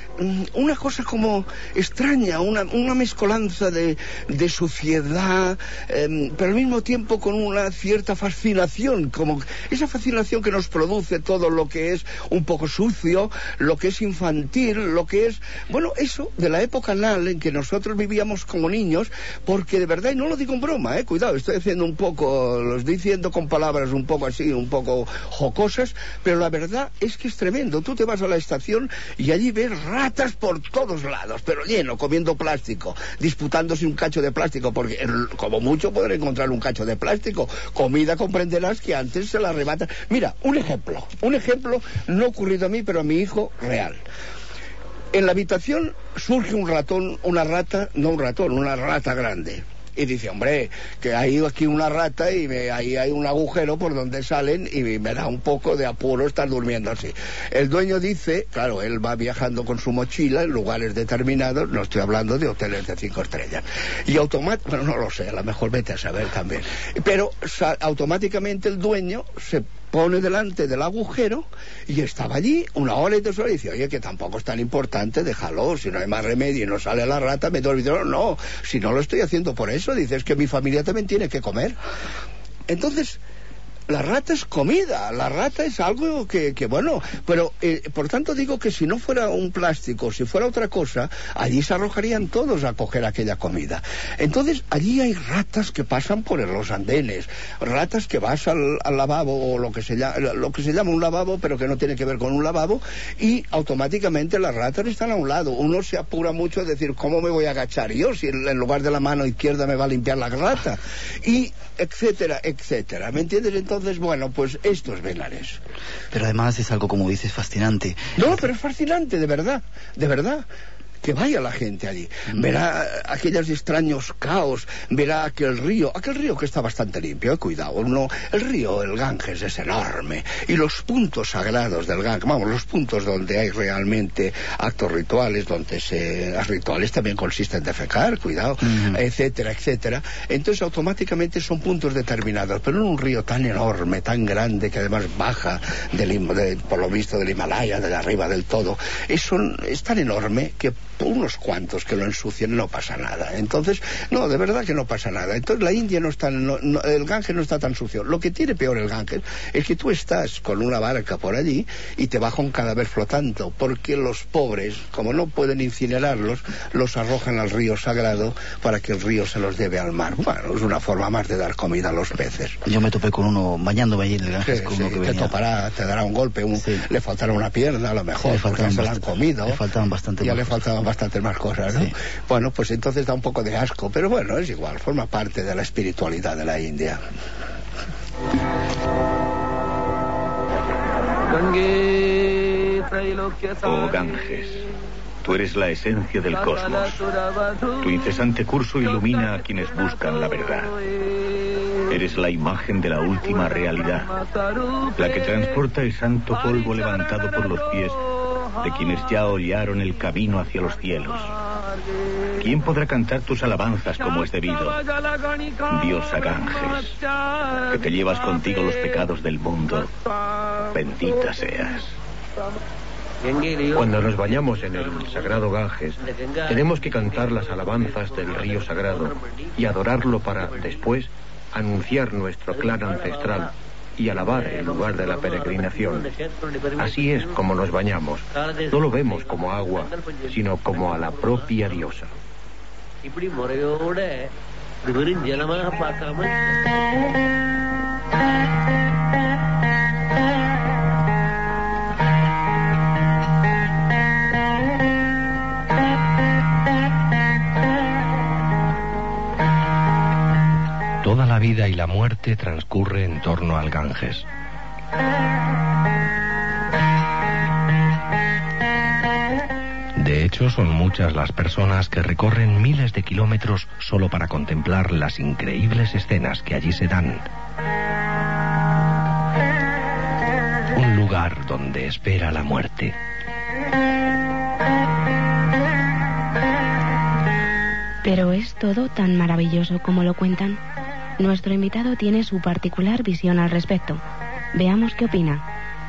una cosa como extraña, una, una mezcolanza de, de suciedad, eh, pero al mismo tiempo con una cierta fascinación, como esa fascinación que nos produce todo lo que es un poco sucio, lo que es infantil, lo que es, bueno, eso de la época anal en que nosotros vivíamos como niños, porque de verdad, y no lo digo en broma, eh, cuidado, estoy haciendo un poco, lo estoy diciendo con palabras un poco así, un poco jocosas, pero la verdad es que es tremendo. Tú te vas a la estación y allí ves ratas por todos lados, pero lleno, comiendo plástico, disputándose un cacho de plástico, porque el, como mucho podré encontrar un cacho de plástico. Comida, comprenderás que antes se la arrebatan. Mira, un ejemplo, un ejemplo no ocurrido a mí, pero a mi hijo real. En la habitación surge un ratón, una rata, no un ratón, una rata grande. Y dice, hombre, que hay aquí una rata y me, ahí hay un agujero por donde salen y me da un poco de apuro estar durmiendo así. El dueño dice, claro, él va viajando con su mochila en lugares determinados, no estoy hablando de hoteles de cinco estrellas. Y automáticamente, bueno, no lo sé, a lo mejor vete a saber también. Pero automáticamente el dueño se pone delante del agujero y estaba allí una hora y dos horas y dice, oye, que tampoco es tan importante, déjalo, si no hay más remedio y no sale la rata, me doy el dinero. No, si no lo estoy haciendo por eso, dice, es que mi familia también tiene que comer. Entonces, la rata es comida, la rata es algo que, que bueno, pero eh, por tanto digo que si no fuera un plástico, si fuera otra cosa, allí se arrojarían todos a coger aquella comida. Entonces allí hay ratas que pasan por los andenes, ratas que vas al, al lavabo, o lo que, se llama, lo que se llama un lavabo, pero que no tiene que ver con un lavabo, y automáticamente las ratas están a un lado. Uno se apura mucho a decir, ¿cómo me voy a agachar yo si en lugar de la mano izquierda me va a limpiar la rata? Y etcétera, etcétera. ¿Me entiendes? Entonces Entonces, bueno, pues esto es Benares. Pero además es algo, como dices, fascinante. No, pero es fascinante, de verdad, de verdad. Que vaya la gente allí, verá aquellos extraños caos, verá aquel río, aquel río que está bastante limpio, eh, cuidado, no, el río, el Ganges es enorme, y los puntos sagrados del Ganges, vamos, los puntos donde hay realmente actos rituales, donde se, los rituales también consisten en defecar, cuidado, uh-huh. etcétera, etcétera, entonces automáticamente son puntos determinados, pero en un río tan enorme, tan grande, que además baja, del, de, por lo visto del Himalaya, de arriba del todo, es, un, es tan enorme que unos cuantos que lo ensucien no pasa nada. Entonces, no, de verdad que no pasa nada. Entonces la India no está, no, no, el Ganges no está tan sucio. Lo que tiene peor el Ganges es que tú estás con una barca por allí y te baja un cadáver flotando, porque los pobres, como no pueden incinerarlos, los arrojan al río sagrado para que el río se los lleve al mar. Bueno, es una forma más de dar comida a los peces. Yo me topé con uno bañándome allí en el Ganges. Sí, con sí, uno que te venía. topará, te dará un golpe, un, sí. Le faltará una pierna a lo mejor, sí, porque se la han comido. Le faltaban bastante ya más le faltaban bastantes más cosas, ¿no? Sí. Bueno, pues entonces da un poco de asco, pero bueno, es igual, forma parte de la espiritualidad de la India. Oh Ganges, tú eres la esencia del cosmos. Tu incesante curso ilumina a quienes buscan la verdad. Eres la imagen de la última realidad, la que transporta el santo polvo levantado por los pies de quienes ya hollaron el camino hacia los cielos. ¿Quién podrá cantar tus alabanzas como es debido? Diosa Ganges, que te llevas contigo los pecados del mundo, bendita seas. Cuando nos bañamos en el sagrado Ganges, tenemos que cantar las alabanzas del río sagrado y adorarlo para, después, anunciar nuestro clan ancestral y alabar el lugar de la peregrinación. Así es como nos bañamos. No lo vemos como agua, sino como a la propia diosa. Toda la vida y la muerte transcurre en torno al Ganges. De hecho, son muchas las personas que recorren miles de kilómetros solo para contemplar las increíbles escenas que allí se dan. Un lugar donde espera la muerte. Pero ¿es todo tan maravilloso como lo cuentan? Nuestro invitado tiene su particular visión al respecto. Veamos qué opina.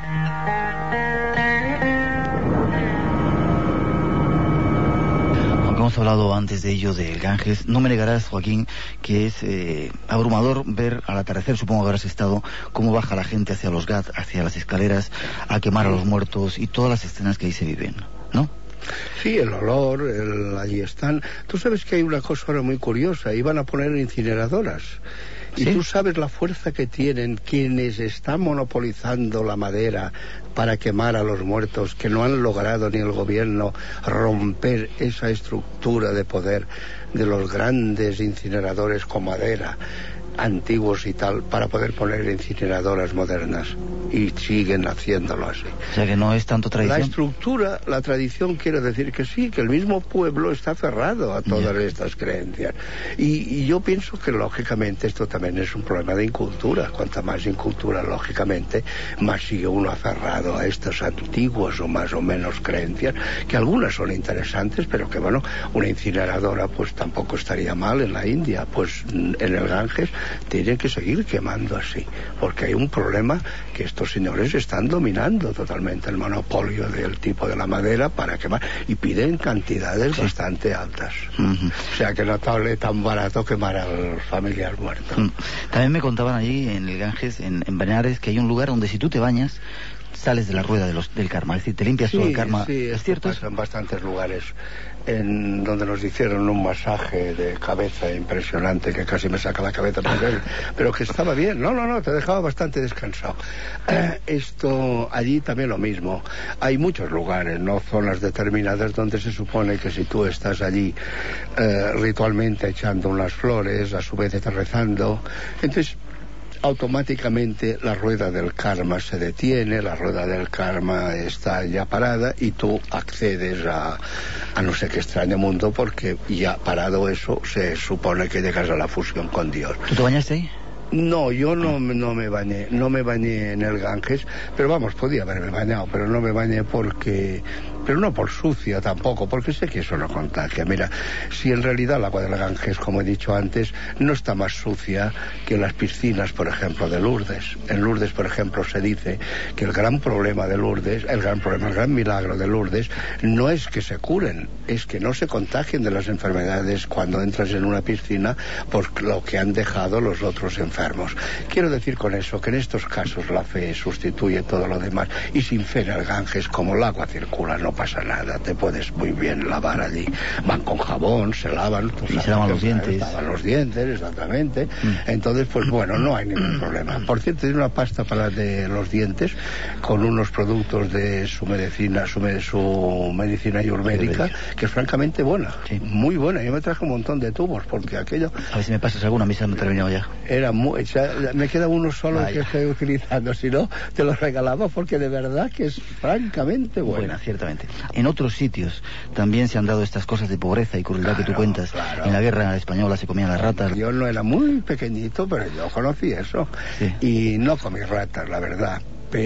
Hemos hablado antes de ello del Ganges. No me negarás, Joaquín, que es eh, abrumador ver al atardecer, supongo que habrás estado, cómo baja la gente hacia los Ghats, hacia las escaleras, a quemar a los muertos y todas las escenas que ahí se viven, ¿no? Sí, el olor, el, allí están. Tú sabes que hay una cosa ahora muy curiosa, iban a poner incineradoras. Y ¿sí? Tú sabes la fuerza que tienen quienes están monopolizando la madera para quemar a los muertos, que no han logrado ni el gobierno romper esa estructura de poder de los grandes incineradores con madera antiguos y tal, para poder poner incineradoras modernas, y siguen haciéndolo así. O sea que no es tanto tradición. La estructura, la tradición quiere decir que sí, que el mismo pueblo está aferrado a todas yeah. estas creencias, y, y yo pienso que lógicamente esto también es un problema de incultura. Cuanta más incultura, lógicamente, más sigue uno aferrado a estas antiguas o más o menos creencias, que algunas son interesantes, pero que bueno, una incineradora pues tampoco estaría mal en la India, pues en el Ganges tienen que seguir quemando así, porque hay un problema, que estos señores están dominando totalmente el monopolio del tipo de la madera para quemar, y piden cantidades sí. bastante altas. Uh-huh. O sea que no sale tan barato quemar al familiar muerto. Uh-huh. También me contaban allí en el Ganges, en, en Benares, que hay un lugar donde si tú te bañas sales de la rueda de los, del karma, es decir, te limpias sí, todo el karma. Sí, ¿es cierto? Pasa en bastantes lugares, en donde nos hicieron un masaje de cabeza impresionante, que casi me saca la cabeza por él, pero que estaba bien. No, no, no, te dejaba bastante descansado. Eh, esto, allí también lo mismo. Hay muchos lugares, no zonas determinadas, donde se supone que si tú estás allí eh, ritualmente echando unas flores, a su vez estás rezando, entonces automáticamente la rueda del karma se detiene, la rueda del karma está ya parada y tú accedes a, a no sé qué extraño mundo, porque ya parado eso se supone que llegas a la fusión con Dios. ¿Tú te bañaste ahí? No, yo no, no me bañé, no me bañé en el Ganges, pero vamos, podía haberme bañado, pero no me bañé porque, pero no por sucia tampoco, porque sé que eso no contagia. Mira, si en realidad el agua del Ganges, como he dicho antes, no está más sucia que las piscinas, por ejemplo, de Lourdes. En Lourdes, por ejemplo, se dice que el gran problema de Lourdes, el gran problema, el gran milagro de Lourdes, no es que se curen, es que no se contagien de las enfermedades cuando entras en una piscina por lo que han dejado los otros enfermos. Enfermos. Quiero decir con eso que en estos casos la fe sustituye todo lo demás, y sin fe en el Ganges, como el agua circula, no pasa nada, te puedes muy bien lavar allí, van con jabón, se lavan, y se lavan los dientes, se lavan los dientes, exactamente. Mm. Entonces pues bueno, no hay ningún problema. Por cierto, tiene una pasta para de los dientes con unos productos de su medicina, su, su medicina ayurvédica, que es francamente buena, sí. muy buena. Yo me traje un montón de tubos porque aquello, a ver si me pasas alguna, a mí se me ha terminado ya. Era muy, o sea, me queda uno solo Vaya. que estoy utilizando, si no te lo regalaba, porque de verdad que es francamente buena. Buena, ciertamente. En otros sitios también se han dado estas cosas de pobreza y crueldad claro, que tú cuentas. Claro. En la guerra española se comían las ratas. Yo no era muy pequeñito, pero yo conocí eso. Sí. Y no comí ratas, la verdad,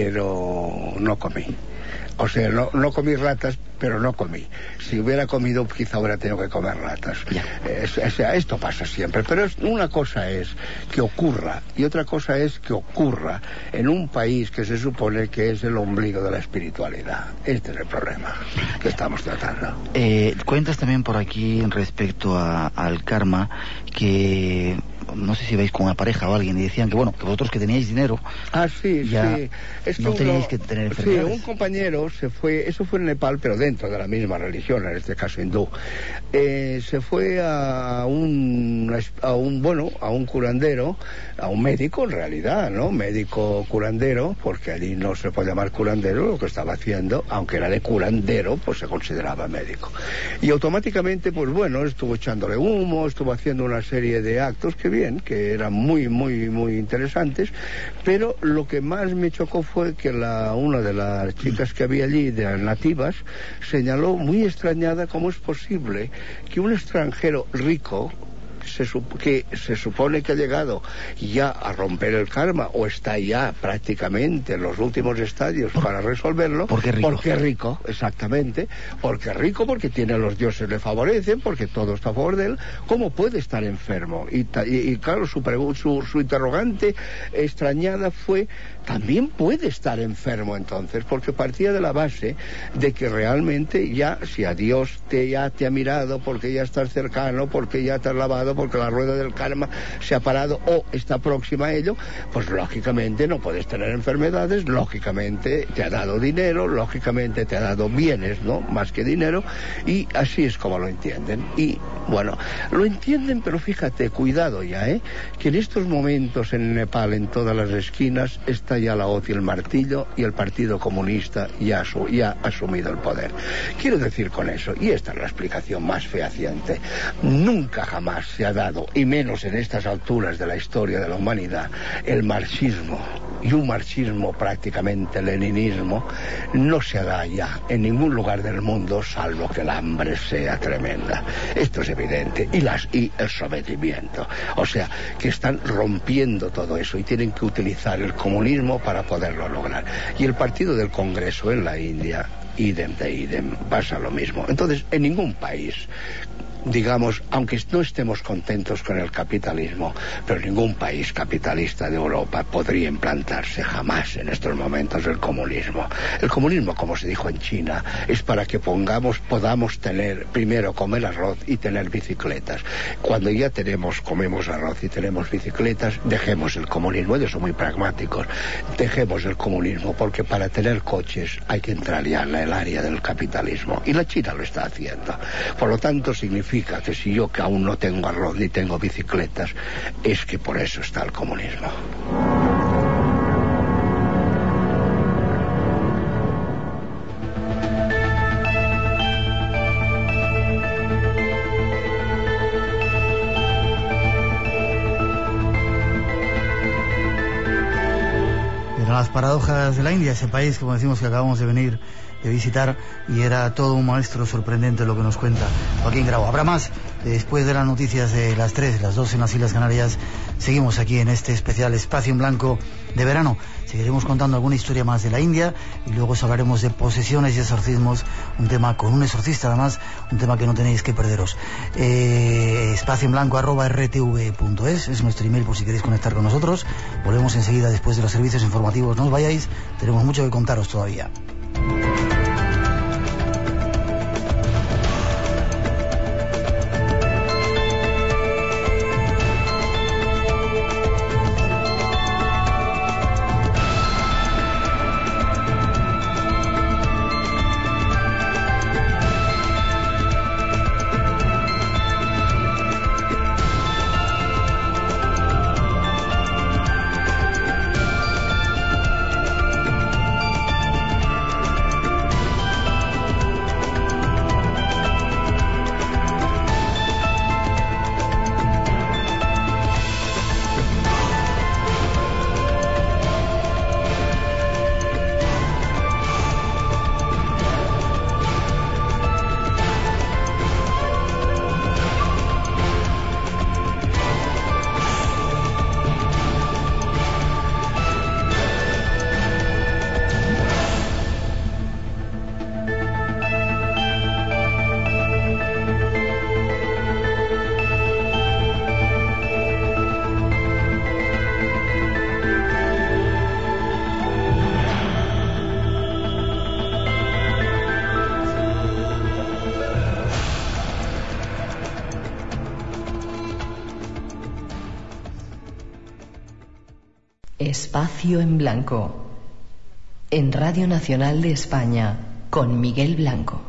pero no comí. O sea, no, no comí ratas, pero no comí. Si hubiera comido, quizá hubiera tenido que comer ratas. Es, o sea, esto pasa siempre. Pero es, una cosa es que ocurra, y otra cosa es que ocurra en un país que se supone que es el ombligo de la espiritualidad. Este es el problema que estamos tratando. Eh, cuentas también por aquí respecto a, al karma, que no sé si vais con una pareja o alguien y decían que bueno, que vosotros que teníais dinero, ah sí, ya sí, es que no uno, teníais que tener enfermedades. Sí, un compañero se fue, eso fue en Nepal, pero dentro de la misma religión, en este caso hindú, eh, se fue a un, a un, bueno, a un curandero, a un médico en realidad, ¿no? Médico curandero, porque allí no se puede llamar curandero lo que estaba haciendo, aunque era de curandero, pues se consideraba médico. Y automáticamente, pues bueno, estuvo echándole humo, estuvo haciendo una serie de actos que bien, que eran muy, muy, muy interesantes, pero lo que más me chocó fue que la, una de las chicas que había allí, de las nativas, señaló muy extrañada cómo es posible que un extranjero rico, se, que se supone que ha llegado ya a romper el karma, o está ya prácticamente en los últimos estadios por, para resolverlo, porque rico. porque rico, exactamente, porque rico, porque tiene a los dioses le favorecen, porque todo está a favor de él. ¿Cómo puede estar enfermo? Y, y, y claro, su, su, su interrogante extrañada fue: también puede estar enfermo entonces, porque partía de la base de que realmente ya, si a Dios te, ya te ha mirado, porque ya estás cercano, porque ya te has lavado, porque la rueda del karma se ha parado o está próxima a ello, pues lógicamente no puedes tener enfermedades, lógicamente te ha dado dinero, lógicamente te ha dado bienes, ¿no? Más que dinero, y así es como lo entienden. Y bueno, lo entienden, pero fíjate, cuidado ya, ¿eh? Que en estos momentos en Nepal, en todas las esquinas, está ya la hoz y el martillo, y el Partido Comunista ya, su, ya ha asumido el poder. Quiero decir con eso, y esta es la explicación más fehaciente, nunca jamás se ha dado, y menos en estas alturas de la historia de la humanidad, el marxismo, y un marxismo prácticamente leninismo, no se da ya en ningún lugar del mundo, salvo que el hambre sea tremenda. Esto es evidente, y, las, y el sometimiento. O sea, que están rompiendo todo eso y tienen que utilizar el comunismo para poderlo lograr. Y el partido del Congreso en la India, idem de idem, pasa lo mismo. Entonces, en ningún país, digamos, aunque no estemos contentos con el capitalismo, pero ningún país capitalista de Europa podría implantarse jamás en estos momentos el comunismo. El comunismo, como se dijo en China, es para que pongamos, podamos tener, primero comer arroz y tener bicicletas. Cuando ya tenemos, comemos arroz y tenemos bicicletas, dejemos el comunismo. Ellos son muy pragmáticos. Dejemos el comunismo, porque para tener coches hay que entrar ya en el área del capitalismo, y la China lo está haciendo. Por lo tanto, significa que si yo, que aún no tengo arroz ni tengo bicicletas, es que por eso está el comunismo. Eran las paradojas de la India, ese país, como decimos, que acabamos de venir de visitar, y era todo un maestro sorprendente lo que nos cuenta Joaquín Grau. Habrá más después de las noticias de las tres, las dos en las Islas Canarias. Seguimos aquí en este especial Espacio en Blanco de verano. Seguiremos contando alguna historia más de la India, y luego os hablaremos de posesiones y exorcismos, un tema con un exorcista además, un tema que no tenéis que perderos. eh, espacio en blanco arroba r t v punto es es nuestro email por si queréis conectar con nosotros. Volvemos enseguida después de los servicios informativos. No os vayáis, tenemos mucho que contaros todavía. Espacio en Blanco, en Radio Nacional de España, con Miguel Blanco.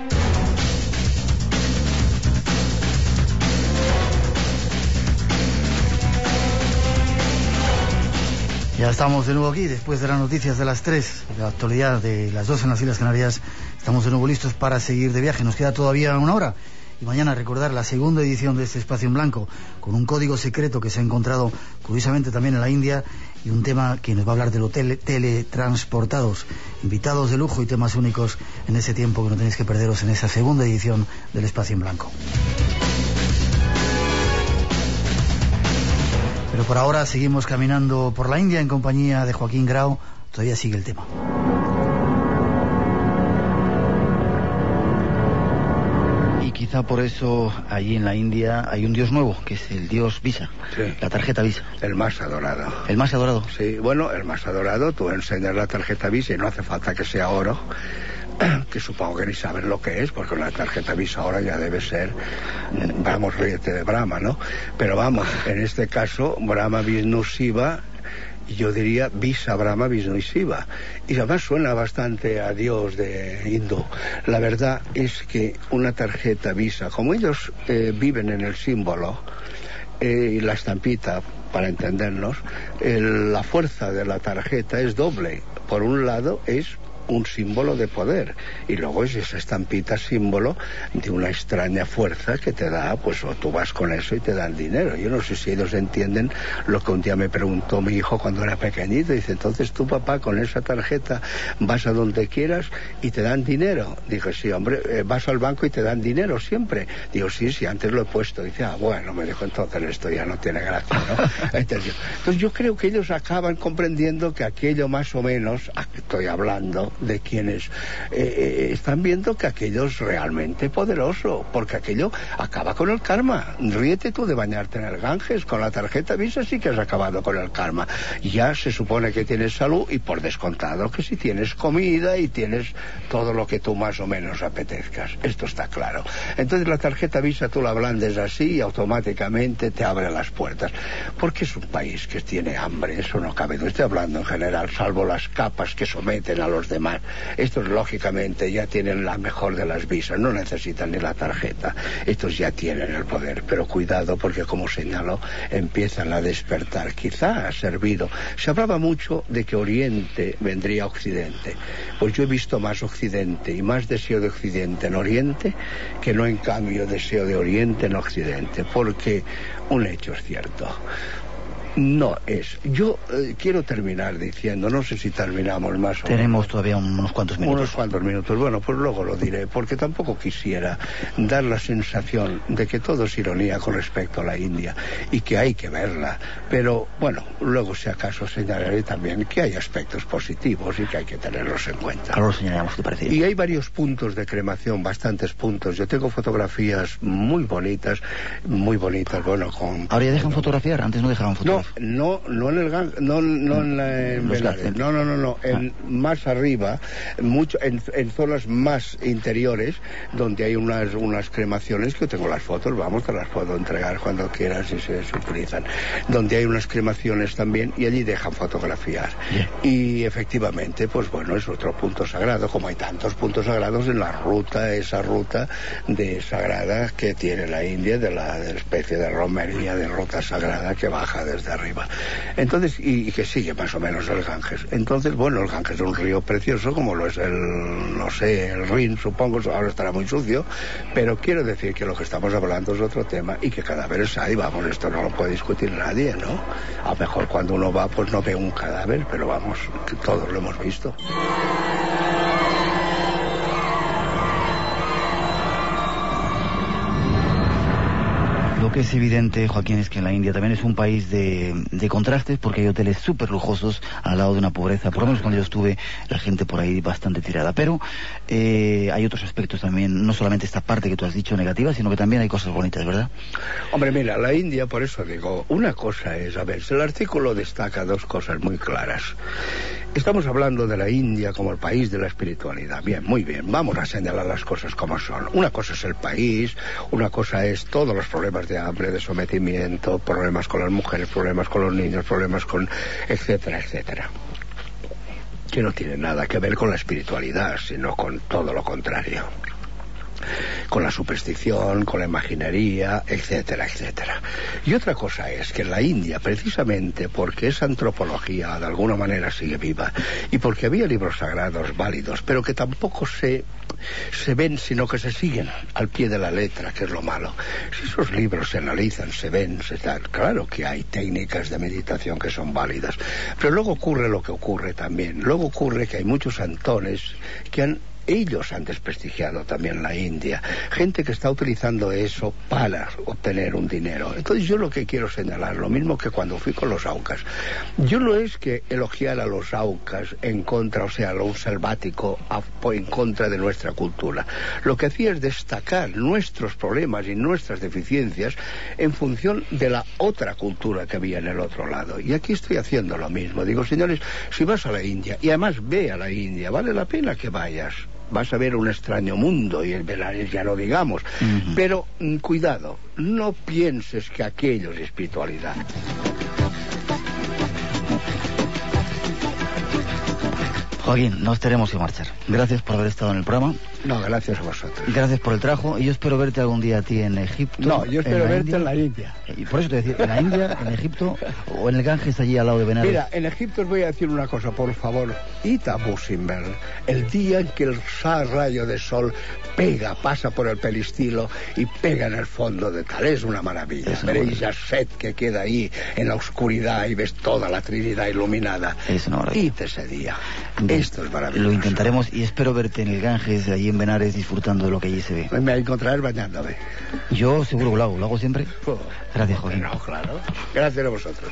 Ya estamos de nuevo aquí, después de las noticias de las tres, de la actualidad de las dos en las Islas Canarias. Estamos de nuevo listos para seguir de viaje. Nos queda todavía una hora. Y mañana recordar la segunda edición de este Espacio en Blanco, con un código secreto que se ha encontrado curiosamente también en la India, y un tema que nos va a hablar de los tele, teletransportados, invitados de lujo y temas únicos en ese tiempo que no tenéis que perderos en esa segunda edición del Espacio en Blanco. Pero por ahora seguimos caminando por la India en compañía de Joaquín Grau. Todavía sigue el tema. Y quizá por eso allí en la India hay un dios nuevo, que es el dios Visa, sí. La tarjeta Visa. El más adorado. El más adorado. Sí, bueno, el más adorado. Tú enseñas la tarjeta Visa y no hace falta que sea oro, que supongo que ni sabes lo que es, porque una tarjeta Visa ahora ya debe ser, vamos, ríete de Brahma, ¿no? Pero vamos, en este caso, Brahma, Vishnu, Shiva, yo diría Visa, Brahma, Vishnu y Shiva. Y además suena bastante a Dios de hindú. La verdad es que una tarjeta Visa, como ellos eh, viven en el símbolo eh, y la estampita, para entendernos, el, la fuerza de la tarjeta es doble. Por un lado es un símbolo de poder, y luego es esa estampita símbolo de una extraña fuerza que te da, pues o tú vas con eso y te dan dinero. Yo no sé si ellos entienden lo que un día me preguntó mi hijo cuando era pequeñito. Dice, entonces tú, papá, con esa tarjeta vas a donde quieras y te dan dinero. Dije, sí, hombre, eh, vas al banco y te dan dinero siempre. Digo, sí, sí, antes lo he puesto. Dice, ah, bueno, me dijo, entonces esto ya no tiene gracia, ¿no? Entonces, entonces yo creo que ellos acaban comprendiendo que aquello más o menos, estoy hablando de quienes eh, están viendo que aquello es realmente poderoso, porque aquello acaba con el karma. Ríete tú de bañarte en el Ganges, con la tarjeta Visa sí que has acabado con el karma. Ya se supone que tienes salud, y por descontado que si tienes comida y tienes todo lo que tú más o menos apetezcas. Esto está claro. Entonces la tarjeta Visa tú la ablandes así y automáticamente te abre las puertas, porque es un país que tiene hambre, eso no cabe. No estoy hablando en general, salvo las capas que someten a los demás. Estos lógicamente ya tienen la mejor de las visas, no necesitan ni la tarjeta. Estos ya tienen el poder, pero cuidado, porque como señaló, empiezan a despertar. Quizá ha servido. Se hablaba mucho de que Oriente vendría a Occidente. Pues yo he visto más Occidente y más deseo de Occidente en Oriente que no en cambio deseo de Oriente en Occidente, porque un hecho es cierto. No es. Yo eh, quiero terminar diciendo, no sé si terminamos más o Tenemos menos. todavía unos cuantos minutos. Unos cuantos minutos. Bueno, pues luego lo diré, porque tampoco quisiera dar la sensación de que todo es ironía con respecto a la India y que hay que verla. Pero, bueno, luego si acaso señalaré también que hay aspectos positivos y que hay que tenerlos en cuenta. Ahora lo señalamos, ¿te parece? Y hay varios puntos de cremación, bastantes puntos. Yo tengo fotografías muy bonitas, muy bonitas, bueno, con... Ahora ya dejan fotografiar, antes no dejaban fotografiar. No, no, no en el gang, no, no en la en Benares, no, no, no, no, en ah. más arriba, mucho, en, en zonas más interiores, donde hay unas, unas cremaciones, que yo tengo las fotos, vamos, te las puedo entregar cuando quieras si se, se utilizan, donde hay unas cremaciones también, y allí dejan fotografiar. Yeah. Y efectivamente, pues bueno, es otro punto sagrado, como hay tantos puntos sagrados en la ruta, esa ruta de sagrada que tiene la India, de la, de la especie de romería de ruta sagrada que baja desde arriba. Entonces, y, y que sigue más o menos el Ganges. Entonces, bueno, el Ganges es un río precioso, como lo es el, no sé, el Rin, supongo, ahora estará muy sucio, pero quiero decir que lo que estamos hablando es otro tema, y que cadáveres hay, vamos, esto no lo puede discutir nadie, ¿no? A lo mejor cuando uno va, pues no ve un cadáver, pero vamos, que todos lo hemos visto. Lo que es evidente, Joaquín, es que en la India también es un país de, de contrastes, porque hay hoteles súper lujosos al lado de una pobreza. Por lo menos cuando yo estuve, la gente por ahí bastante tirada. Pero eh, hay otros aspectos también, no solamente esta parte que tú has dicho negativa, sino que también hay cosas bonitas, ¿verdad? Hombre, mira, la India, por eso digo, una cosa es, a ver, el artículo destaca dos cosas muy claras. Estamos hablando de la India como el país de la espiritualidad. Bien, muy bien, vamos a señalar las cosas como son. Una cosa es el país, una cosa es todos los problemas de hambre, de sometimiento, problemas con las mujeres, problemas con los niños, problemas con... etcétera, etcétera. Que no tiene nada que ver con la espiritualidad, sino con todo lo contrario. Con la superstición, con la imaginería, etcétera, etcétera. Y otra cosa es que en la India, precisamente porque esa antropología de alguna manera sigue viva, y porque había libros sagrados válidos, pero que tampoco se, se ven, sino que se siguen al pie de la letra, que es lo malo. Si esos libros se analizan, se ven, se dan, claro que hay técnicas de meditación que son válidas, pero luego ocurre lo que ocurre también. Luego ocurre que hay muchos santones que han ellos han desprestigiado también la India. Gente que está utilizando eso para obtener un dinero. Entonces yo lo que quiero señalar, lo mismo que cuando fui con los aucas, yo no es que elogiar a los aucas en contra, o sea, un selvático en contra de nuestra cultura. Lo que hacía es destacar nuestros problemas y nuestras deficiencias en función de la otra cultura que había en el otro lado. Y aquí estoy haciendo lo mismo. Digo, señores, si vas a la India, y además ve a la India, vale la pena que vayas. Vas a ver un extraño mundo, y el Benares ya lo digamos. Uh-huh. Pero mm, cuidado, no pienses que aquello es espiritualidad. Joaquín, nos tenemos que marchar. Gracias por haber estado en el programa. No, gracias a vosotros. Gracias por el trabajo. Y yo espero verte algún día a ti en Egipto. No, yo espero en verte India. en la India. Y por eso te decía, en la India, en Egipto o en el Ganges allí al lado de Benares. Mira, en Egipto os voy a decir una cosa, por favor. Id a Busimber, el día en que el rayo de sol pega, pasa por el peristilo y pega en el fondo de tal. Es una maravilla. Es una Veréis a Set que queda ahí en la oscuridad y ves toda la Trinidad iluminada. Es una maravilla. Id ese día. Bien. Esto es maravilloso. Lo intentaremos y espero verte en el Ganges, allí en Benares, disfrutando de lo que allí se ve. Me encontrarás bañándome. Yo seguro que lo hago, lo hago siempre. Oh, gracias, Joaquín. No, claro. Gracias a vosotros.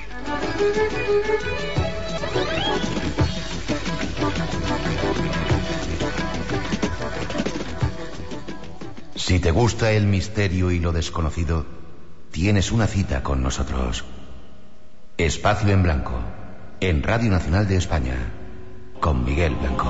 Si te gusta el misterio y lo desconocido, tienes una cita con nosotros. Espacio en Blanco, en Radio Nacional de España, con Miguel Blanco.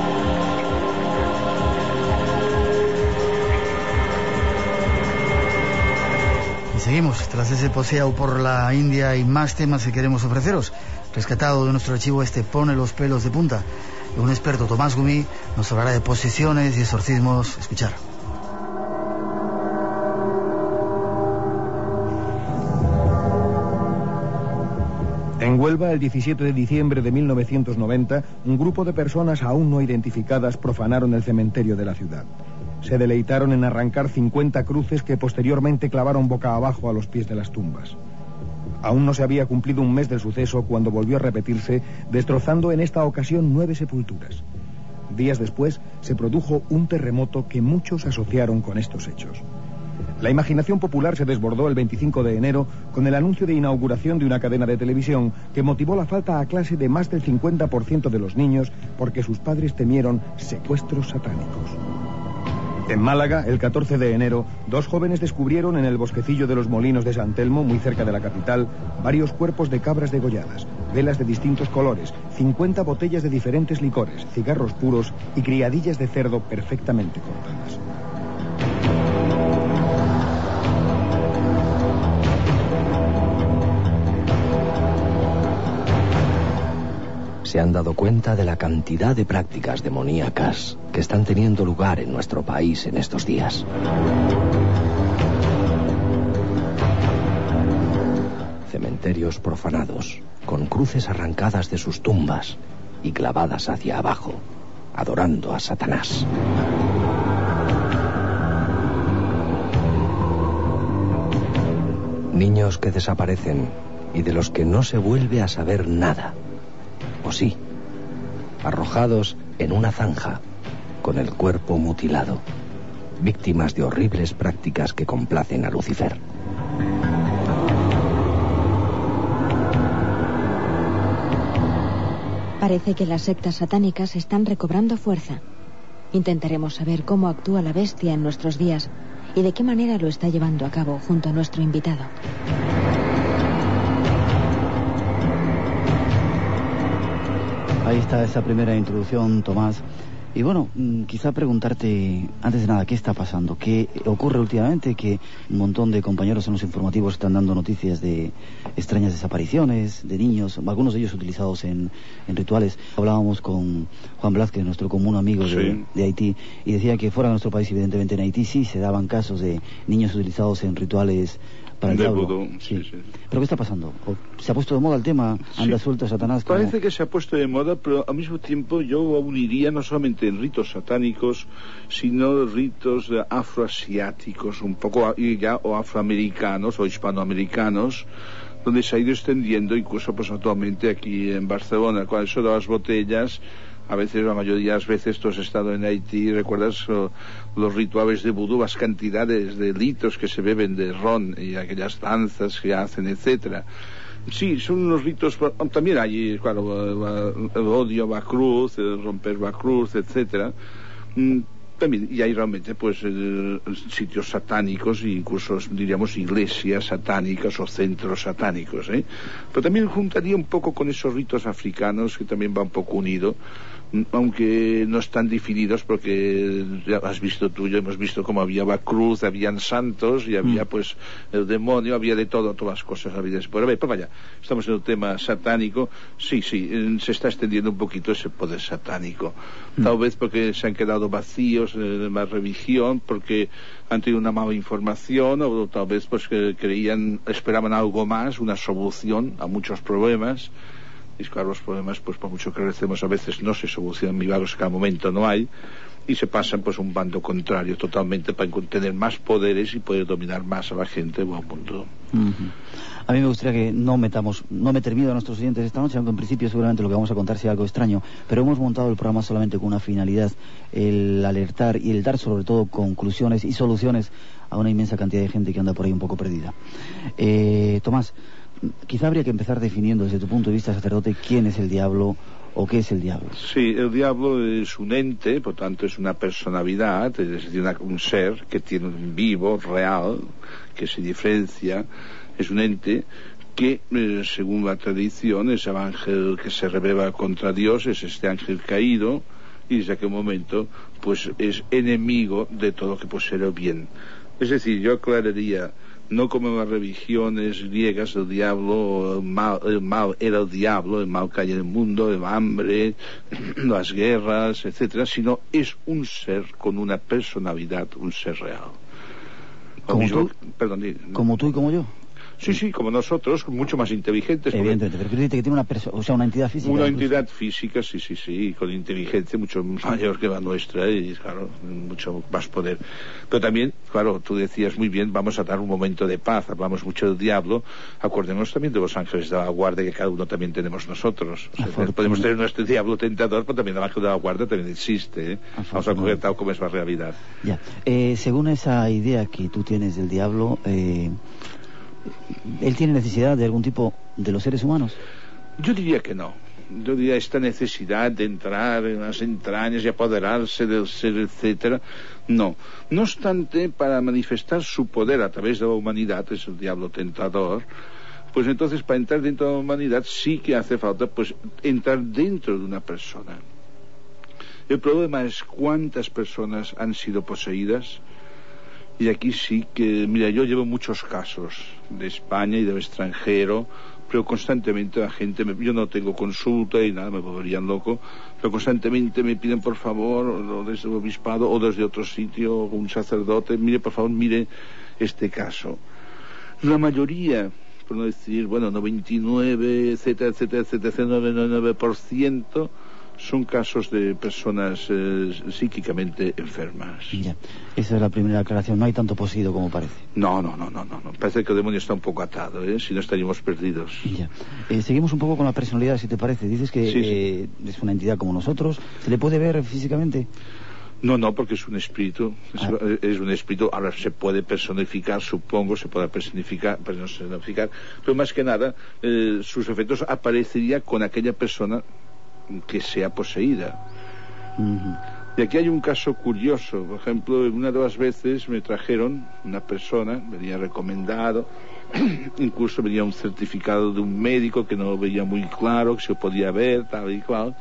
Y seguimos, tras ese paseo por la India y más temas que queremos ofreceros. Rescatado de nuestro archivo este Pone los pelos de punta. Un experto, Tomás Gumí, nos hablará de posesiones y exorcismos. Escuchar. En Huelva, el diecisiete de diciembre de mil novecientos noventa, un grupo de personas aún no identificadas profanaron el cementerio de la ciudad. Se deleitaron en arrancar cincuenta cruces que posteriormente clavaron boca abajo a los pies de las tumbas. Aún no se había cumplido un mes del suceso cuando volvió a repetirse, destrozando en esta ocasión nueve sepulturas. Días después se produjo un terremoto que muchos asociaron con estos hechos. La imaginación popular se desbordó el veinticinco de enero con el anuncio de inauguración de una cadena de televisión que motivó la falta a clase de más del cincuenta por ciento de los niños porque sus padres temieron secuestros satánicos. En Málaga, el catorce de enero, dos jóvenes descubrieron en el bosquecillo de los Molinos de San Telmo, muy cerca de la capital, varios cuerpos de cabras degolladas, velas de distintos colores, cincuenta botellas de diferentes licores, cigarros puros y criadillas de cerdo perfectamente cortadas. Se han dado cuenta de la cantidad de prácticas demoníacas que están teniendo lugar en nuestro país en estos días. Cementerios profanados, con cruces arrancadas de sus tumbas y clavadas hacia abajo, adorando a Satanás. Niños que desaparecen y de los que no se vuelve a saber nada. O sí, arrojados en una zanja, con el cuerpo mutilado, víctimas de horribles prácticas que complacen a Lucifer. Parece que las sectas satánicas están recobrando fuerza. Intentaremos saber cómo actúa la bestia en nuestros días y de qué manera lo está llevando a cabo junto a nuestro invitado. Ahí está esa primera introducción, Tomás. Y bueno, quizá preguntarte, antes de nada, ¿qué está pasando? ¿Qué ocurre últimamente? Que un montón de compañeros en los informativos están dando noticias de extrañas desapariciones de niños, algunos de ellos utilizados en, en rituales. Hablábamos con Juan Blázquez, nuestro común amigo de, sí. de Haití, y decía que fuera de nuestro país, evidentemente en Haití sí se daban casos de niños utilizados en rituales para el de diablo. vudú, sí, sí. ¿Pero qué está pasando? ¿Se ha puesto de moda el tema? ¿Anda sí. suelto Satanás? Como... Parece que se ha puesto de moda, pero al mismo tiempo yo uniría no solamente en ritos satánicos, sino ritos afroasiáticos, un poco ya, o afroamericanos o hispanoamericanos, donde se ha ido extendiendo, incluso pues actualmente aquí en Barcelona, con eso de las botellas, A veces, la mayoría de las veces, tú has estado en Haití, recuerdas oh, los rituales de vudú, las cantidades de litros que se beben de ron y aquellas danzas que hacen, etcétera. Sí, son unos ritos. También hay, claro, el odio a la cruz, el romper la cruz, etcétera. También, y hay realmente pues eh, sitios satánicos e incluso diríamos iglesias satánicas o centros satánicos, ¿eh? Pero también juntaría un poco con esos ritos africanos, que también va un poco unido, aunque no están definidos, porque ya has visto tú, yo hemos visto cómo había la cruz, habían santos y había pues el demonio, había de todo, todas las cosas habidas por haber. Pero vaya, estamos en el tema satánico. Sí, sí, se está extendiendo un poquito ese poder satánico, tal vez porque se han quedado vacíos en la religión, porque han tenido una mala información, o tal vez pues que creían, esperaban algo más, una solución a muchos problemas. Y claro, los problemas, pues por mucho que recemos, a veces no se solucionan, milagros que cada momento no hay, y se pasan pues a un bando contrario totalmente para tener más poderes y poder dominar más a la gente o al mundo. Uh-huh. A mí me gustaría que no metamos, no meter miedo a nuestros oyentes esta noche, aunque en principio seguramente lo que vamos a contar sea algo extraño, pero hemos montado el programa solamente con una finalidad, el alertar y el dar sobre todo conclusiones y soluciones a una inmensa cantidad de gente que anda por ahí un poco perdida. Eh, Tomás, quizá habría que empezar definiendo desde tu punto de vista, sacerdote, quién es el diablo o qué es el diablo. Sí, el diablo es un ente, por tanto es una personalidad, es decir, una, un ser que tiene un vivo, real, que se diferencia, es un ente que, eh, según la tradición, es el ángel que se rebela contra Dios, es este ángel caído, y desde aquel momento, pues es enemigo de todo lo que puede ser el bien. Es decir, yo aclararía, no como en las religiones griegas, el diablo, el mal, el mal era el diablo, el mal que hay en el mundo, el hambre, las guerras, etcétera, sino es un ser con una personalidad, un ser real. ¿Como mismo, tú? Perdón, ¿Como tú y como yo? Sí, sí, como nosotros, mucho más inteligentes. Evidentemente, pero quiero decirte que tiene una, perso- o sea, una entidad física. Una incluso. entidad física, sí, sí, sí, con inteligencia mucho mayor que la nuestra y, claro, mucho más poder. Pero también, claro, tú decías muy bien, vamos a dar un momento de paz, hablamos mucho del diablo, acordémonos también de los ángeles de la guardia que cada uno también tenemos nosotros. O sea, podemos tener nuestro diablo tentador, pero también el ángel de la guardia también existe, ¿eh? Vamos a coger tal como es la realidad. Ya, eh, según esa idea que tú tienes del diablo, eh... ¿él tiene necesidad de algún tipo de los seres humanos? Yo diría que no. Yo diría esta necesidad de entrar en las entrañas y apoderarse del ser, etcétera. No. No obstante, para manifestar su poder a través de la humanidad, es el diablo tentador, pues entonces para entrar dentro de la humanidad sí que hace falta pues entrar dentro de una persona. El problema es cuántas personas han sido poseídas. Y aquí sí que, mira, yo llevo muchos casos de España y del extranjero, pero constantemente la gente, me, yo no tengo consulta y nada, me volverían loco, pero constantemente me piden por favor, o desde el obispado o desde otro sitio, o un sacerdote, mire por favor, mire este caso. La mayoría, por no decir, bueno, noventa y nueve, etcétera, etcétera, etcétera, noventa y nueve por ciento, son casos de personas eh, psíquicamente enfermas. Ya, esa es la primera aclaración. No hay tanto poseído como parece. No, no, no, no, no. Parece que el demonio está un poco atado, ¿eh? Si no estaríamos perdidos. Ya. Eh, seguimos un poco con la personalidad, si te parece. Dices que sí, sí. Eh, es una entidad como nosotros. ¿Se le puede ver físicamente? No, no, porque es un espíritu, es, ah. es un espíritu. Ahora se puede personificar, supongo, se puede personificar, personificar pero más que nada, eh, sus efectos aparecería con aquella persona que sea poseída. Uh-huh. Y aquí hay un caso curioso. Por ejemplo, una de las veces me trajeron una persona, venía recomendado, incluso venía un certificado de un médico que no lo veía muy claro, que se podía ver, tal y cual.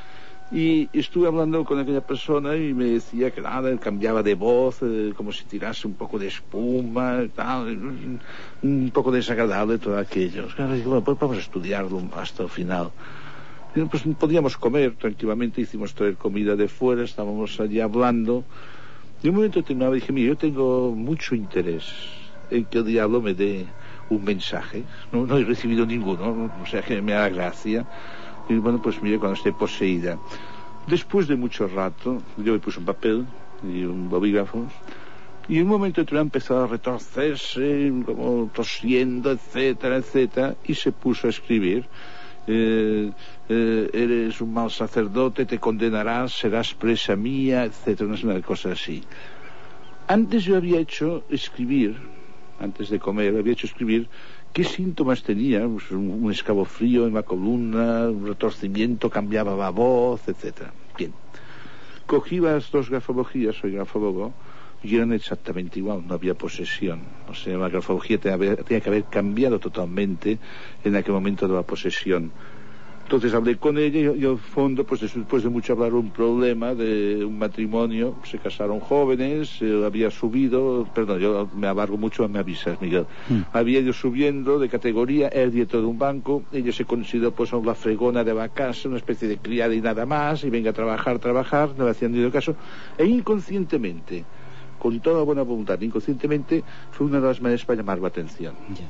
Y estuve hablando con aquella persona y me decía que nada, él cambiaba de voz, eh, como si tirase un poco de espuma, tal, un, un poco desagradable todo aquello. Claro, digo, bueno, pues vamos a estudiarlo hasta el final. Pues podíamos comer tranquilamente, hicimos traer comida de fuera, estábamos allí hablando. De un momento determinado dije, mira, yo tengo mucho interés en que el diablo me dé un mensaje. No, no he recibido ninguno, o sea que me da gracia. Y bueno, pues mire, cuando esté poseída. Después de mucho rato, yo me puse un papel y un bolígrafo, y en un momento determinado empezó a retorcerse, como tosiendo, etcétera, etcétera, y se puso a escribir. eh, eh, eres un mal sacerdote, te condenarás, serás presa mía, etcétera, una cosa así. Antes yo había hecho escribir, antes de comer, había hecho escribir qué síntomas tenía, pues un, un escalofrío en la columna, un retorcimiento, cambiaba la voz, etcétera. Bien, cogí las dos grafologías, soy grafólogo, y eran exactamente igual, no había posesión. O sea, la grafología tenía, tenía que haber cambiado totalmente en aquel momento de la posesión. Entonces hablé con ella y al fondo, pues después de mucho hablar, un problema de un matrimonio, se casaron jóvenes, eh, había subido, perdón, yo me alargo mucho, me avisas, Miguel, mm. había ido subiendo de categoría, era director de un banco, ella se consideró pues la fregona de la casa, una especie de criada y nada más, y venga a trabajar, trabajar, no le hacían ni caso, e inconscientemente, con toda buena voluntad, inconscientemente, fue una de las maneras para llamar la atención. Yeah.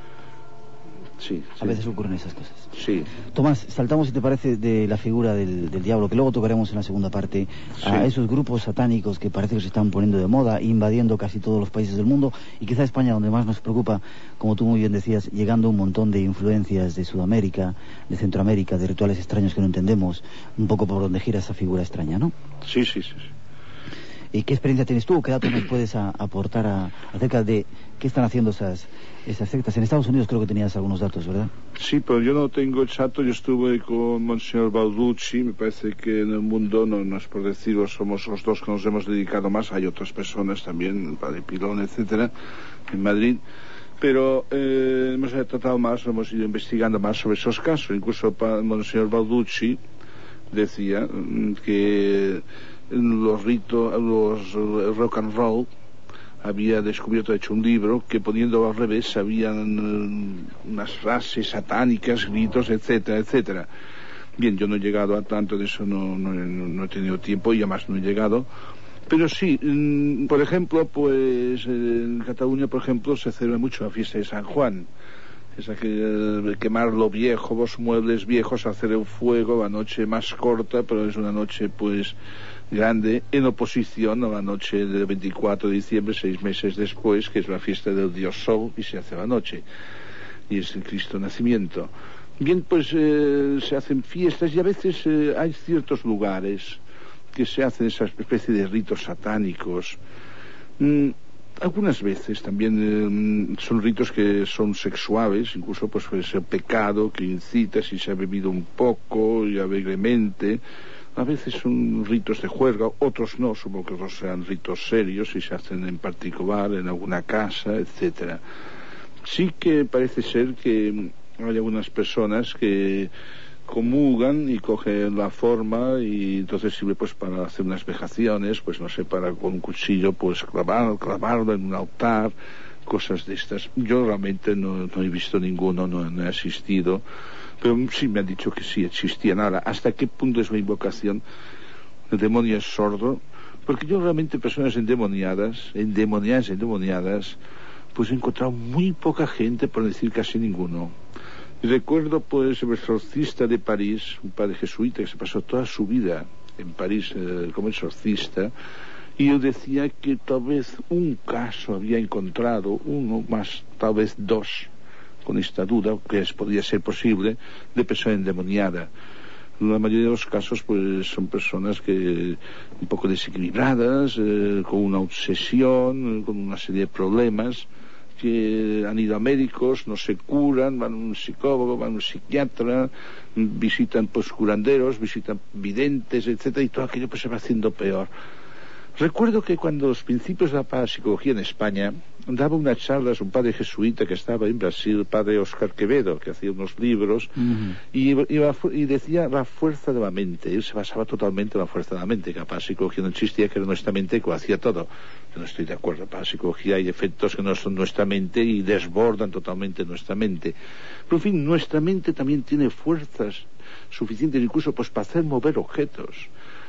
Sí, a sí. veces ocurren esas cosas. Sí. Tomás, saltamos, si te parece, de la figura del, del diablo, que luego tocaremos en la segunda parte, sí. a esos grupos satánicos que parece que se están poniendo de moda, invadiendo casi todos los países del mundo, y quizá España, donde más nos preocupa, como tú muy bien decías, llegando un montón de influencias de Sudamérica, de Centroamérica, de rituales extraños que no entendemos, un poco por donde gira esa figura extraña, ¿no? Sí, sí, sí. ¿Y qué experiencia tienes tú? ¿Qué datos nos puedes a, aportar a, acerca de qué están haciendo esas, esas sectas? En Estados Unidos creo que tenías algunos datos, ¿verdad? Sí, pero yo no tengo exacto. Yo estuve con Monseñor Balducci. Me parece que en el mundo, no, no es por decirlo, somos los dos que nos hemos dedicado más. Hay otras personas también, el Padre Pilón, etcétera, en Madrid. Pero eh, hemos tratado más, hemos ido investigando más sobre esos casos. Incluso el Monseñor Balducci decía que los ritos, los el rock and roll, había descubierto, hecho un libro que poniendo al revés habían unas frases satánicas, gritos, etcétera, etcétera. Bien, yo no he llegado a tanto de eso, no, no, no he tenido tiempo y además no he llegado. Pero sí, por ejemplo, pues en Cataluña, por ejemplo, se celebra mucho la fiesta de San Juan. Esa que eh, quemar lo viejo, los muebles viejos, hacer el fuego, la noche más corta, pero es una noche pues grande, en oposición a la noche del veinticuatro de diciembre, seis meses después, que es la fiesta del Dios Sol, y se hace la noche, y es el Cristo Nacimiento. Bien, pues eh, se hacen fiestas y a veces eh, hay ciertos lugares que se hacen esa especie de ritos satánicos. Mm, algunas veces también eh, son ritos que son sexuales, incluso pues puede ser pecado que incita si se ha bebido un poco y alegremente. A veces son ritos de juerga, otros no, supongo que otros sean ritos serios y se hacen en particular en alguna casa, etcétera. Sí que parece ser que hay algunas personas que comulgan y cogen la forma y entonces sirve pues para hacer unas vejaciones, pues no sé, para con un cuchillo pues clavar, clavarlo en un altar, cosas de estas. Yo realmente no, no he visto ninguno, no, no he asistido, pero sí me han dicho que sí existían. Ahora, ¿hasta qué punto es la invocación? El demonio es sordo, porque yo realmente personas endemoniadas, endemoniadas, endemoniadas, pues he encontrado muy poca gente, por decir casi ninguno. Recuerdo pues el exorcista de París, un padre jesuita que se pasó toda su vida en París eh, como exorcista, y él decía que tal vez un caso había encontrado, uno más, tal vez dos, con esta duda, que es, podría ser posible, de persona endemoniada. La mayoría de los casos pues son personas que un poco desequilibradas, eh, con una obsesión, con una serie de problemas, que han ido a médicos, no se curan, van a un psicólogo, van a un psiquiatra, visitan pues curanderos, visitan videntes, etcétera, y todo aquello pues se va haciendo peor. Recuerdo que cuando los principios de la parapsicología en España daba unas charlas un padre jesuita que estaba en Brasil, el padre Oscar Quevedo, que hacía unos libros, uh-huh. y, y, y decía la fuerza de la mente. Él se basaba totalmente en la fuerza de la mente, que la parapsicología no existía, que era nuestra mente que lo hacía todo. Yo no estoy de acuerdo. La parapsicología hay efectos que no son nuestra mente y desbordan totalmente nuestra mente. Pero en fin, nuestra mente también tiene fuerzas suficientes incluso pues para hacer mover objetos.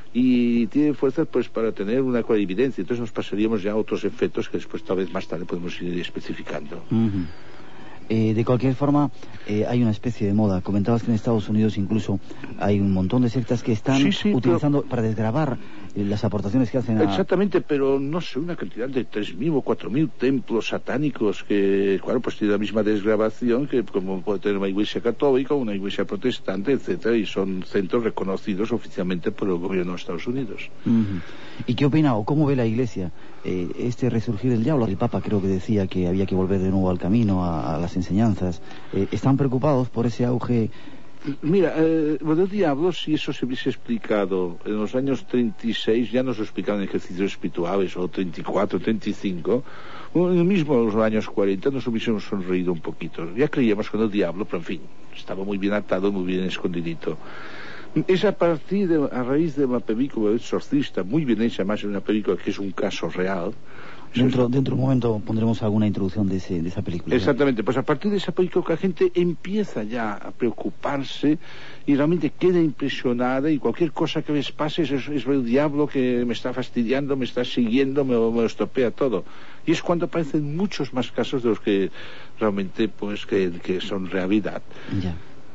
Y tiene fuerzas pues para tener una clarividencia. Entonces nos pasaríamos ya a otros efectos que después tal vez más tarde podemos ir especificando. Uh-huh. Eh, de cualquier forma, eh, hay una especie de moda. Comentabas que en Estados Unidos incluso hay un montón de sectas que están sí, sí, utilizando pero... para desgravar eh, las aportaciones que hacen a... Exactamente, pero no sé, una cantidad de tres mil o cuatro mil templos satánicos que, claro, pues tienen la misma desgravación que como puede tener una iglesia católica, una iglesia protestante, etcétera, y son centros reconocidos oficialmente por el gobierno de Estados Unidos. Uh-huh. ¿Y qué opina o cómo ve la Iglesia eh, este resurgir del diablo? El Papa creo que decía que había que volver de nuevo al camino, a, a las enseñanzas. Eh, ¿Están preocupados por ese auge? Mira, eh, lo del diablo, si eso se hubiese explicado en los años treinta y seis, ya nos lo explicaban en ejercicios espirituales, o treinta y cuatro, treinta y cinco, o en el mismo en los años cuarenta nos hubiésemos sonreído un poquito. Ya creíamos con el diablo, pero en fin, estaba muy bien atado, muy bien escondidito. Es a partir de, a raíz de una película El Exorcista, muy bien hecha, más en una película que es un caso real. Dentro, dentro de un momento pondremos alguna introducción de, ese, de esa película. Exactamente, pues a partir de esa película que la gente empieza ya a preocuparse y realmente queda impresionada, y cualquier cosa que les pase es, es el diablo que me está fastidiando, me está siguiendo, me, me estropea todo. Y es cuando aparecen muchos más casos de los que realmente pues que, que son realidad. Ya.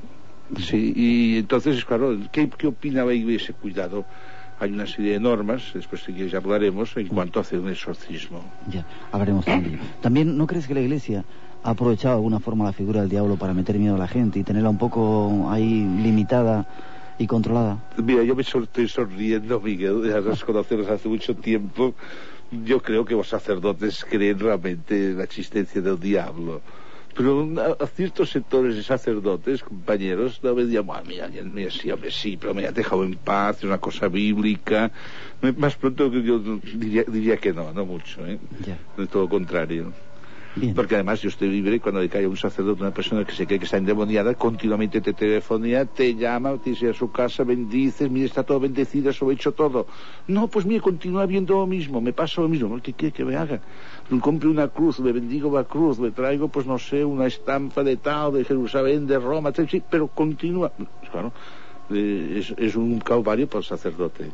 Sí, y entonces, claro, ¿qué, qué opina la Iglesia? Cuidado, hay una serie de normas, después si quieres hablaremos, en cuanto a hacer un exorcismo. Ya, hablaremos también. También, ¿no crees que la Iglesia ha aprovechado de alguna forma la figura del diablo para meter miedo a la gente y tenerla un poco ahí limitada y controlada? Mira, yo me estoy sonriendo, Miguel, ya nos conocemos hace mucho tiempo. Yo creo que los sacerdotes creen realmente en la existencia del diablo. Pero a, a ciertos sectores de sacerdotes, compañeros, no me digan, mira, mira, sí, hombre, sí, pero me ha dejado en paz, es una cosa bíblica. Más pronto que yo diría, diría que no, no mucho, ¿eh? Ya. De todo lo contrario. Bien. Porque además yo estoy libre cuando le cae a un sacerdote, una persona que se cree que está endemoniada, continuamente te telefonea, te llama, te dice a su casa, bendices, mire, está todo bendecido, eso he hecho todo. No, pues mire, continúa viendo lo mismo, me pasa lo mismo. ¿Qué quiere que me haga? Me compre una cruz, me bendigo la cruz, me traigo, pues no sé, una estampa de tal, de Jerusalén, de Roma, tal, sí, pero continúa. Claro, eh, es, es un calvario para el sacerdote.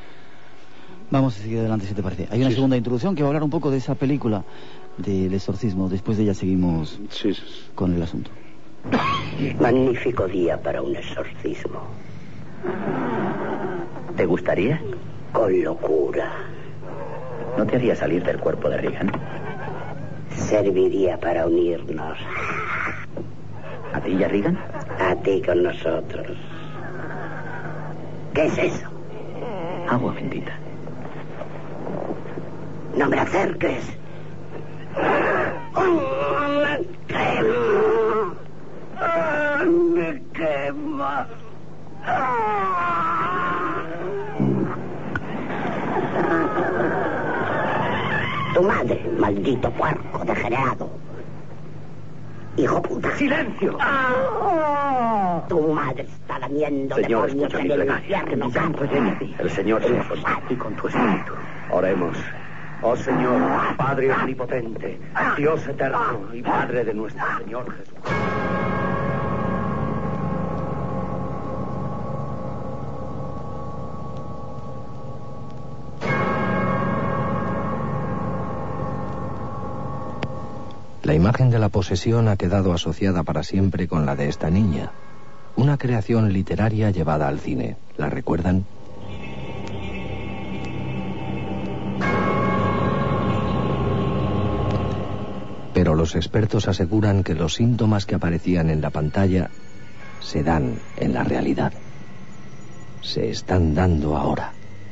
Vamos a seguir adelante, si te parece. Hay una sí, segunda introducción que va a hablar un poco de esa película del exorcismo. Después de ella seguimos sí, sí. con el asunto. Magnífico día para un exorcismo. ¿Te gustaría? Con locura. ¿No te haría salir del cuerpo de Reagan? Serviría para unirnos. ¿A ti y a Reagan? A ti con nosotros. ¿Qué es eso? Agua bendita. No me acerques. Me quema. Me quema. Tu madre, maldito puerco degenerado. Hijo puta. ¡Silencio! ¡Ah! Tu madre está lamiendo Señor, demonios escucha en mi el plegaria. infierno. El Señor sea contigo y con tu espíritu. Oremos. Oh Señor, Padre omnipotente, Dios eterno y Padre de nuestro Señor Jesús. La imagen de la posesión ha quedado asociada para siempre con la de esta niña. Una creación literaria llevada al cine. ¿La recuerdan? Pero los expertos aseguran que los síntomas que aparecían en la pantalla se dan en la realidad. Se están dando ahora.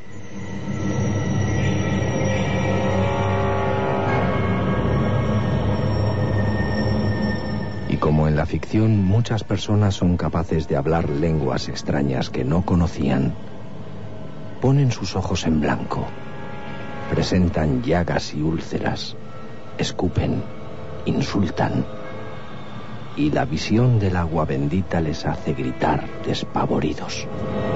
Y como en la ficción muchas personas son capaces de hablar lenguas extrañas que no conocían, ponen sus ojos en blanco, presentan llagas y úlceras, escupen, insultan, y la visión del agua bendita les hace gritar despavoridos.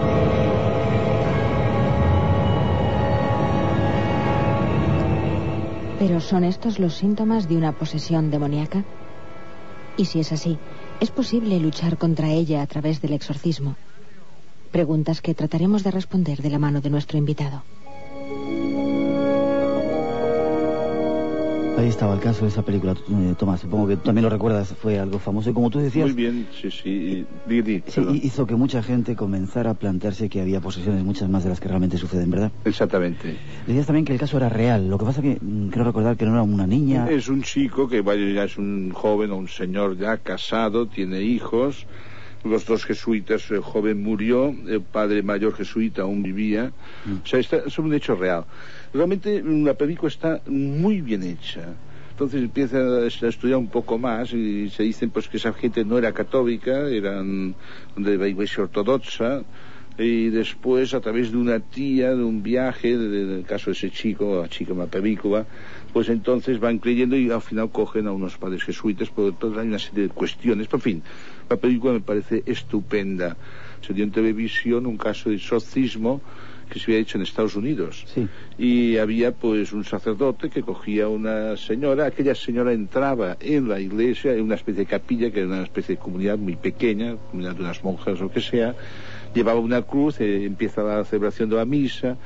¿Pero son estos los síntomas de una posesión demoníaca? Y si es así, ¿es posible luchar contra ella a través del exorcismo? Preguntas que trataremos de responder de la mano de nuestro invitado. Ahí estaba el caso de esa película, eh, Tomás. Supongo que tú también lo recuerdas, fue algo famoso. Y como tú decías... Muy bien, sí, sí. Di, di, sí, hizo que mucha gente comenzara a plantearse que había posesiones, muchas más de las que realmente suceden, ¿verdad? Exactamente. Decías también que el caso era real. Lo que pasa que mm, creo recordar que no era una niña. Es un chico que vaya, ya es un joven o un señor ya casado, tiene hijos. Los dos jesuitas, el joven murió, el padre mayor jesuita aún vivía. Mm. O sea, está, es un hecho real. Realmente la película está muy bien hecha. Entonces empieza a estudiar un poco más y se dicen pues que esa gente no era católica, eran de la iglesia ortodoxa, y después a través de una tía, de un viaje, del caso de ese chico, la chica en la película, pues entonces van creyendo y al final cogen a unos padres jesuitas, por toda una serie de cuestiones. Pero en fin, la película me parece estupenda. Se dio en televisión un caso de exorcismo que se había hecho en Estados Unidos. Sí. Y había pues un sacerdote que cogía a una señora, aquella señora entraba en la iglesia, en una especie de capilla, que era una especie de comunidad muy pequeña, comunidad de unas monjas o lo que sea, llevaba una cruz, eh, empieza la celebración de la misa.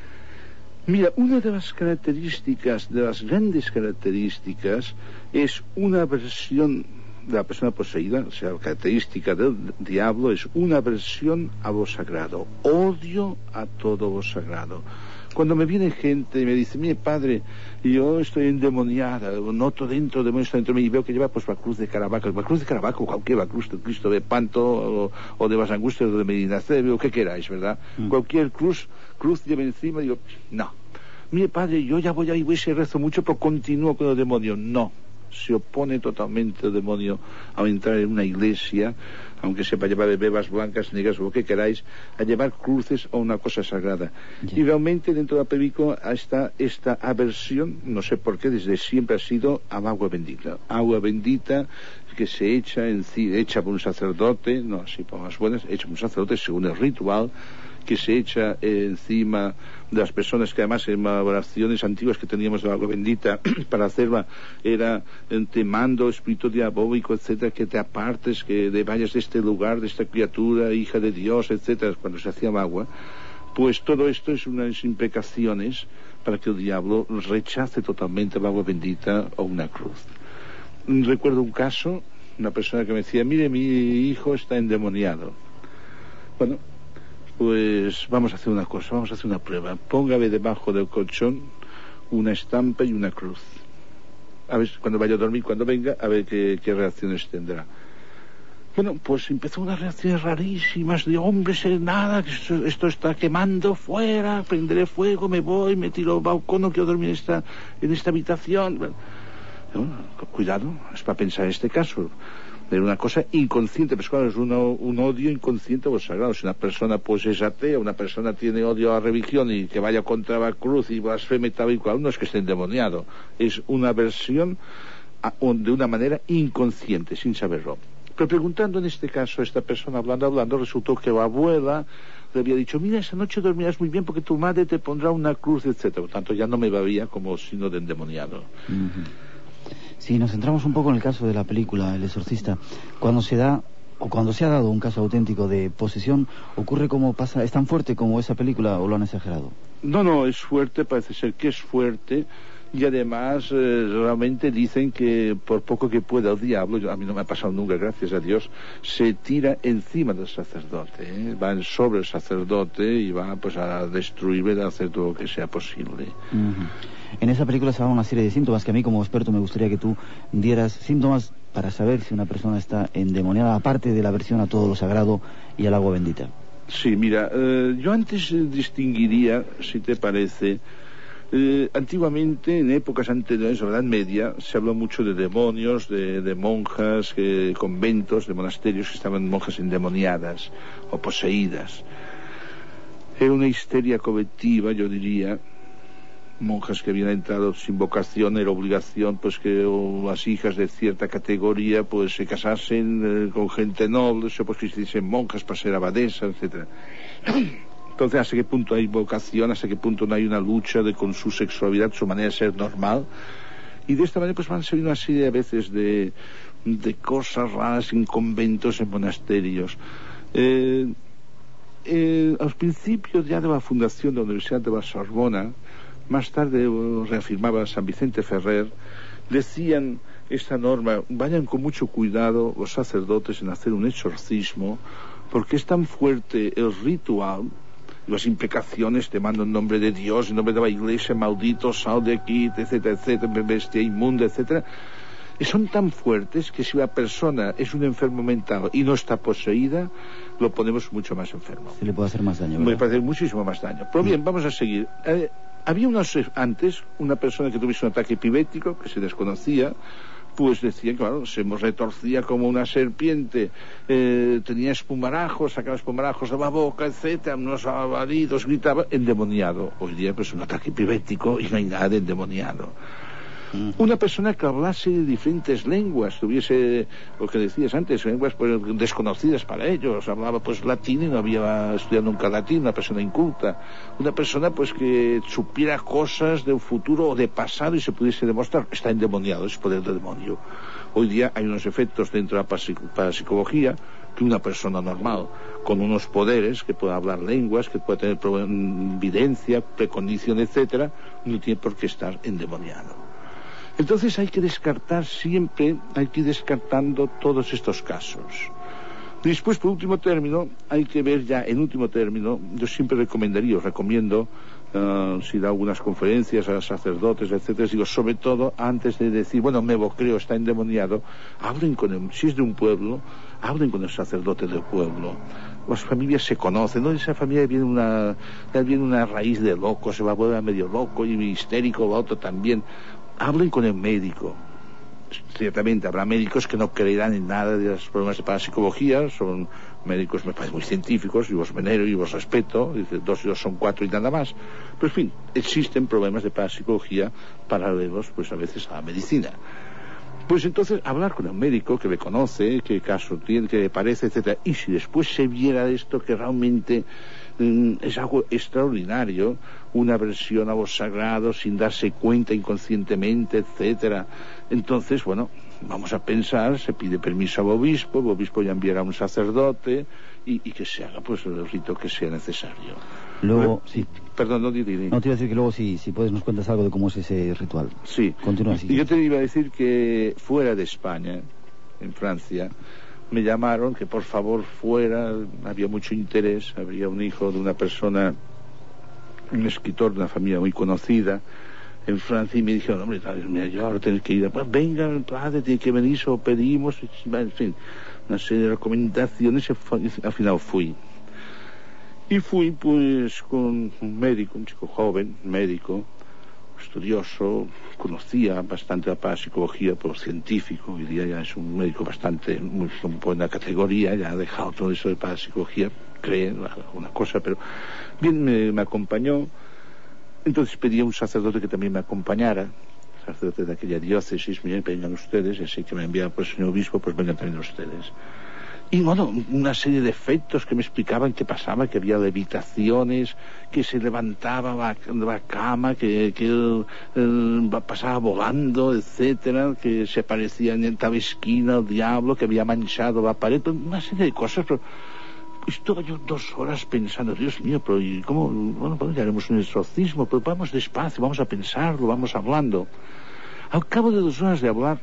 Mira, una de las características, de las grandes características, es una versión de la persona poseída, o sea, la característica del diablo es una aversión a lo sagrado, odio a todo lo sagrado. Cuando me viene gente y me dice, mire padre, yo estoy endemoniada, lo noto dentro, demonio está dentro de mí, y veo que lleva pues la cruz de Caravaca, la cruz de Caravaca, cualquier la cruz de Cristo de Panto, o, o de las Angustias, o de Medina Cebe, o que queráis, ¿verdad? Mm. Cualquier cruz, cruz lleva encima, digo, no. Mire padre, yo ya voy a iglesia y rezo mucho, pero continúo con el demonio. No. Se opone totalmente el demonio a entrar en una iglesia, aunque sepa llevar bebas blancas, negras o lo que queráis, a llevar cruces o una cosa sagrada. Yeah. Y realmente dentro de la película está esta aversión, no sé por qué, desde siempre ha sido al agua bendita. Agua bendita que se echa, en, echa por un sacerdote, no así por las buenas, echa por un sacerdote según el ritual, que se echa eh, encima de las personas, que además en las oraciones antiguas que teníamos de agua bendita para hacerla era eh, te mando espíritu diabólico, etcétera, que te apartes, que te vayas de este lugar, de esta criatura, hija de Dios, etcétera, cuando se hacía agua. Pues todo esto es unas imprecaciones para que el diablo rechace totalmente el agua bendita o una cruz. Recuerdo un caso, una persona que me decía, mire, mi hijo está endemoniado. Bueno, pues vamos a hacer una cosa, vamos a hacer una prueba. Póngale debajo del colchón una estampa y una cruz. A ver, cuando vaya a dormir, cuando venga, a ver qué, qué reacciones tendrá. Bueno, pues empezó unas reacciones rarísimas de hombre, sé nada, que esto, esto está quemando, fuera, prenderé fuego, me voy, me tiro al balcón, no quiero dormir en esta, en esta habitación. Bueno, cuidado, es para pensar en este caso. De una cosa inconsciente, pues claro, es uno, un odio inconsciente o sagrado. Si una persona pues es atea, una persona tiene odio a la religión y que vaya contra la cruz y blasfeme tal y cual, no es que esté endemoniado, es una versión a, de una manera inconsciente, sin saberlo. Pero preguntando en este caso a esta persona, hablando, hablando, resultó que la abuela le había dicho, mira, esa noche dormirás muy bien porque tu madre te pondrá una cruz, etcétera. Por tanto, ya no me valía como signo de endemoniado. Uh-huh. Si nos centramos un poco en el caso de la película El Exorcista, cuando se da o cuando se ha dado un caso auténtico de posesión, ¿ocurre como pasa? ¿Es tan fuerte como esa película o lo han exagerado? No, no, es fuerte, parece ser que es fuerte. Y además eh, realmente dicen que por poco que pueda el diablo, a mí no me ha pasado nunca, gracias a Dios, se tira encima del sacerdote, ¿eh? Va sobre el sacerdote y va pues a destruirle, a hacer todo lo que sea posible. Uh-huh. En esa película se da una serie de síntomas que a mí como experto me gustaría que tú dieras síntomas para saber si una persona está endemoniada, aparte de la aversión a todo lo sagrado y al agua bendita. Sí, mira, eh, yo antes eh, distinguiría, si te parece, Eh, antiguamente, en épocas anteriores, a la Edad Media, se habló mucho de demonios, de, de monjas, de conventos, de monasterios que estaban monjas endemoniadas o poseídas. Era una histeria colectiva, yo diría, monjas que habían entrado sin vocación, era obligación pues que las hijas de cierta categoría pues se casasen eh, con gente noble, se pues que se dicen monjas para ser abadesas, etcétera. Entonces, ¿hasta qué punto hay vocación? ¿Hasta qué punto no hay una lucha de, con su sexualidad, su manera de ser normal? Y de esta manera pues van a salir una serie a veces de, de cosas raras en conventos, en monasterios. Eh, eh, a los principios ya de la fundación de la Universidad de la Sorbona, más tarde reafirmaba San Vicente Ferrer, decían esta norma: vayan con mucho cuidado los sacerdotes en hacer un exorcismo, porque es tan fuerte el ritual, las imprecaciones, te mando en nombre de Dios, en nombre de la iglesia, maldito, sal de aquí, etcétera, etcétera, bestia inmunda, etcétera, y son tan fuertes que si la persona es un enfermo mental y no está poseída, lo ponemos mucho más enfermo. Se le puede hacer más daño, ¿verdad? Me puede hacer muchísimo más daño. Pero bien, vamos a seguir. Eh, había unos antes, una persona que tuviese un ataque epiléptico, que se desconocía, pues decía que, claro, se retorcía como una serpiente, eh, tenía espumarajos, sacaba espumarajos de la boca, etcétera, unos alaridos, gritaba, endemoniado. Hoy día, pues, un ataque epiléptico y no hay nada de endemoniado. Una persona que hablase de diferentes lenguas, tuviese, lo que decías antes, lenguas pues, desconocidas para ellos, hablaba pues latín y no había estudiado nunca latín, una persona inculta, una persona pues que supiera cosas de un futuro o de pasado y se pudiese demostrar, está endemoniado, es poder del demonio. Hoy día hay unos efectos dentro de la parapsicología que una persona normal, con unos poderes, que pueda hablar lenguas, que pueda tener evidencia, precondición, etcétera, no tiene por qué estar endemoniado. Entonces hay que descartar siempre, hay que ir descartando todos estos casos. Después, por último término, hay que ver ya, en último término, yo siempre recomendaría, os recomiendo, uh, si da algunas conferencias a sacerdotes, etcétera, digo, sobre todo, antes de decir, bueno, me lo creo, está endemoniado, hablen con él, si es de un pueblo, hablen con el sacerdote del pueblo. Las familias se conocen, ¿no? De esa familia viene una, viene una raíz de loco, se va a volver medio loco y histérico, lo otro también. Hablen con el médico. Ciertamente habrá médicos que no creerán en nada de los problemas de parapsicología, son médicos, me parecen muy científicos, y los venero y los respeto, dice, dos y dos son cuatro y nada más. Pero en fin, existen problemas de parapsicología paralelos, pues a veces a la medicina. Pues entonces hablar con el médico que le conoce, qué caso tiene, qué le parece, etcétera. Y si después se viera esto que realmente mm, es algo extraordinario, una versión a los sagrados sin darse cuenta inconscientemente, etcétera. Entonces, bueno, vamos a pensar, se pide permiso al obispo, el obispo ya enviará a un sacerdote y, y que se haga pues el rito que sea necesario. Luego, sí. Perdón, no, di, di. No, te iba a decir que luego si, si puedes nos cuentas algo de cómo es ese ritual. Sí. Continúa así. Y yo te iba a decir que fuera de España, en Francia, me llamaron que por favor fuera, había mucho interés, habría un hijo de una persona, un escritor de una familia muy conocida en Francia, y me dijeron, hombre, mira, yo ahora tengo que ir, pues venga, el padre tiene que venir, se lo pedimos, en fin, una serie de recomendaciones, y al final fui. Y fui pues con un médico, un chico joven, médico, estudioso, conocía bastante la parapsicología por científico, hoy día ya es un médico bastante, muy buena categoría, ya ha dejado todo eso de parapsicología, cree alguna cosa, pero bien, me, me acompañó. Entonces pedí a un sacerdote que también me acompañara, sacerdote de aquella diócesis, miren, vengan ustedes, y así que me enviaba por el señor obispo, pues vengan también ustedes. Y bueno, una serie de efectos que me explicaban qué pasaba, que había levitaciones, que se levantaba la, la cama, que, que él, él pasaba volando, etcétera, que se aparecía en tal esquina el diablo, que había manchado la pared, una serie de cosas. Pero estuve yo dos horas pensando, Dios mío, pero ¿y cómo? Bueno, pues ya haremos un exorcismo, pero vamos despacio, vamos a pensarlo, vamos hablando. Al cabo de dos horas de hablar,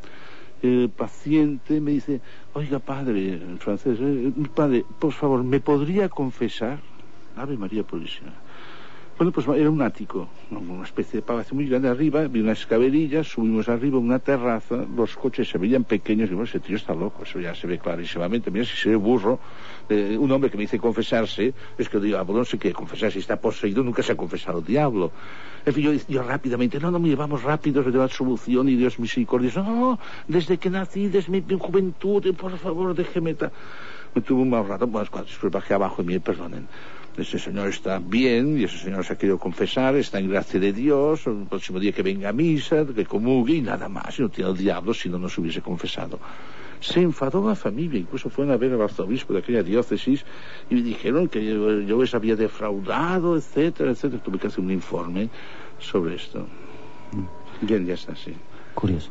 el paciente me dice, oiga padre, en francés, eh, padre, por favor, ¿me podría confesar? Ave María Purísima. Bueno, pues era un ático, una especie de palacio muy grande arriba, vi unas escalerillas, subimos arriba, una terraza, los coches se veían pequeños, y bueno, ese tío está loco, eso ya se ve clarísimamente, mira si se ve burro, eh, un hombre que me dice confesarse, es que el diablo no sé qué confesar, si está poseído, nunca se ha confesado el diablo. En fin, yo, yo rápidamente, no, no, mire, vamos rápidos, le doy la solución y Dios misericordioso, no, no, desde que nací, desde mi juventud, por favor, déjeme ta... Me tuvo un mal rato, bueno, cuando después bajé abajo y me perdonen. Ese señor está bien, y ese señor se ha querido confesar, está en gracia de Dios, el próximo día que venga a misa, que comulgue y nada más, y no tiene el diablo si no nos hubiese confesado. Se enfadó la familia, incluso fueron a ver al arzobispo de aquella diócesis y me dijeron que yo, yo les había defraudado, etcétera, etcétera. Tuve que hacer un informe sobre esto. Mm. Bien, ya está, sí. Curioso.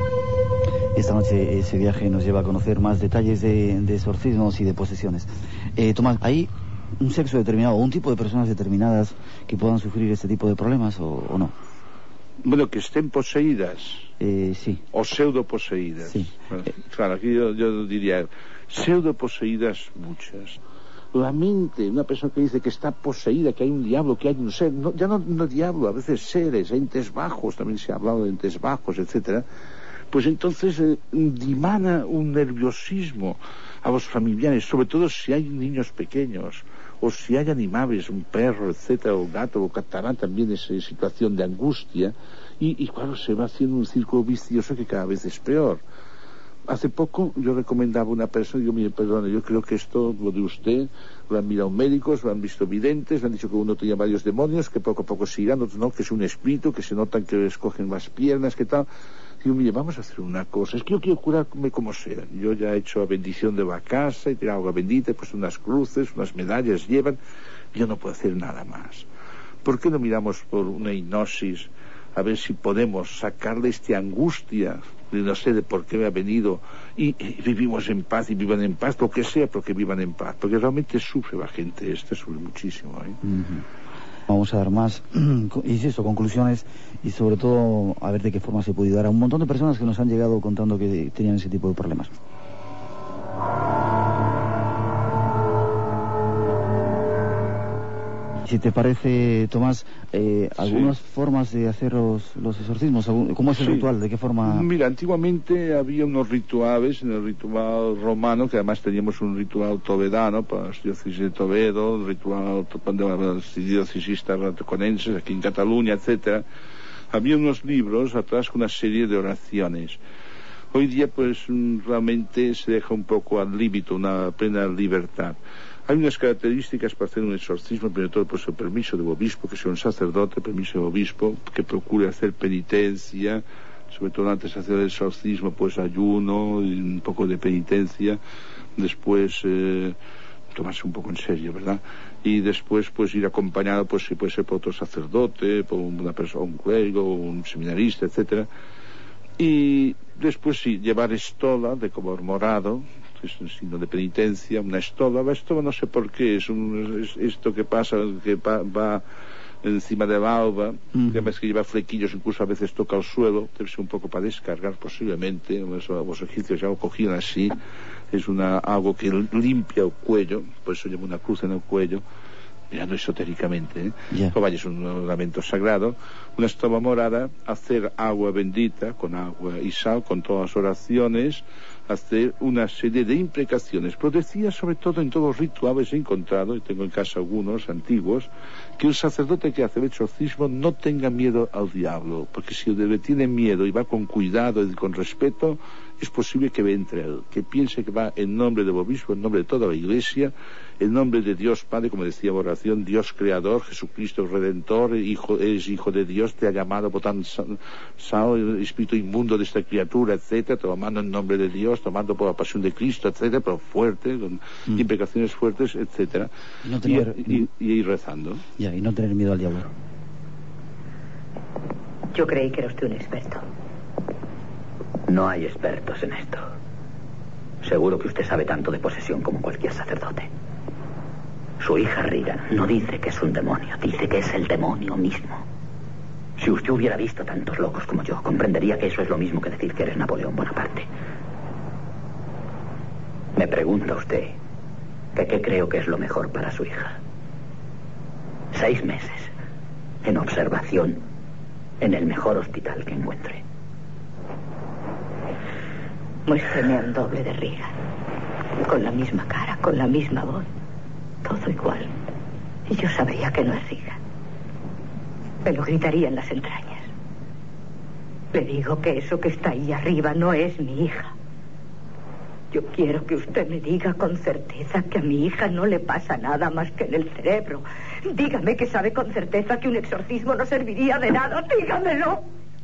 Esta noche ese viaje nos lleva a conocer más detalles de, de exorcismos y de posesiones. Eh, Tomás, ¿hay un sexo determinado o un tipo de personas determinadas que puedan sufrir este tipo de problemas o, o no? Bueno, que estén poseídas. Eh, sí. O pseudoposeídas. Sí. Bueno, claro, aquí yo, yo diría pseudoposeídas muchas. La mente, una persona que dice que está poseída, que hay un diablo, que hay un ser, no, ya no, no diablo, a veces seres, entes bajos, también se ha hablado de entes bajos, etcétera. Pues entonces eh, dimana un nerviosismo a los familiares, sobre todo si hay niños pequeños, o si hay animales, un perro, etcétera, o gato, o catarán, también es eh, situación de angustia, y, y claro, se va haciendo un círculo vicioso que cada vez es peor. Hace poco yo recomendaba a una persona, digo, mire, perdone, yo creo que esto, lo de usted, lo han mirado médicos, lo han visto videntes, le han dicho que uno tenía varios demonios, que poco a poco sigan, otros no, que es un espíritu, que se notan que les cogen las piernas, que tal. Digo, mire, vamos a hacer una cosa, es que yo quiero curarme como sea. Yo ya he hecho la bendición de la casa, he tirado agua bendita, he puesto unas cruces, unas medallas llevan, yo no puedo hacer nada más. ¿Por qué no miramos por una hipnosis a ver si podemos sacarle esta angustia de no sé de por qué me ha venido y, y vivimos en paz y vivan en paz, lo que sea, porque vivan en paz, porque realmente sufre la gente esta, sufre muchísimo, ¿eh? Uh-huh. Vamos a dar más, insisto, conclusiones y sobre todo a ver de qué forma se puede ayudar a un montón de personas que nos han llegado contando que tenían ese tipo de problemas. Si te parece, Tomás, eh, algunas sí. formas de hacer los, los exorcismos, ¿cómo es el sí. ritual? ¿De qué forma? Mira, antiguamente había unos rituales, en el ritual romano, que además teníamos un ritual toledano para las diócesis de Toledo, el ritual de las diócesis tarraconenses, aquí en Cataluña, etcétera. Había unos libros atrás con una serie de oraciones. Hoy día, pues, realmente se deja un poco al límite, una plena libertad. Hay unas características para hacer un exorcismo, primero de todo, pues el permiso del obispo, que sea un sacerdote, permiso del obispo, que procure hacer penitencia, sobre todo antes de hacer el exorcismo, pues ayuno, y un poco de penitencia, después eh, tomarse un poco en serio, ¿verdad? Y después, pues ir acompañado, pues si puede ser por otro sacerdote, por una persona, un clérigo, un seminarista, etcétera. Y después sí, llevar estola de color morado, es un signo de penitencia, una estola. La estola no sé por qué, es, un, es esto que pasa, que pa, va encima de la alba, mm. que además que lleva flequillos, incluso a veces toca el suelo, debe ser un poco para descargar posiblemente, eso, los egipcios ya lo cogían así, es una, algo que limpia el cuello, por eso lleva una cruz en el cuello, mirando esotéricamente, ¿eh? Yeah. O vaya, es un ornamento sagrado, una estola morada, hacer agua bendita con agua y sal, con todas las oraciones, hacer una serie de imprecaciones. Pero decía, sobre todo en todos los rituales he encontrado, y tengo en casa algunos antiguos, que el sacerdote que hace el exorcismo no tenga miedo al diablo, porque si le tiene miedo y va con cuidado y con respeto, es posible que entre él, que piense que va en nombre del obispo, en nombre de toda la iglesia, en nombre de Dios Padre, como decía la oración, Dios Creador, Jesucristo Redentor, hijo, es hijo de Dios, te ha llamado por tan sano espíritu inmundo de esta criatura, etcétera, tomando en nombre de Dios, tomando por la pasión de Cristo, etcétera, pero fuerte, con mm. implicaciones fuertes, etcétera, y, no tener, y, y, y ir rezando. Ya, y no tener miedo al diablo. Yo creí que era usted un experto. No hay expertos en esto. Seguro que usted sabe tanto de posesión como cualquier sacerdote. Su hija Regan no dice que es un demonio, dice que es el demonio mismo. Si usted hubiera visto tantos locos como yo, comprendería que eso es lo mismo que decir que eres Napoleón Bonaparte. Me pregunta usted que qué creo que es lo mejor para su hija. Seis meses en observación en el mejor hospital que encuentre. Muéstreme a un doble de Regan, con la misma cara, con la misma voz, todo igual, y yo sabría que no es Regan. Me lo gritaría en las entrañas. Le digo que eso que está ahí arriba no es mi hija. Yo quiero que usted me diga con certeza que a mi hija no le pasa nada más que en el cerebro. Dígame que sabe con certeza que un exorcismo no serviría de nada. Dígamelo.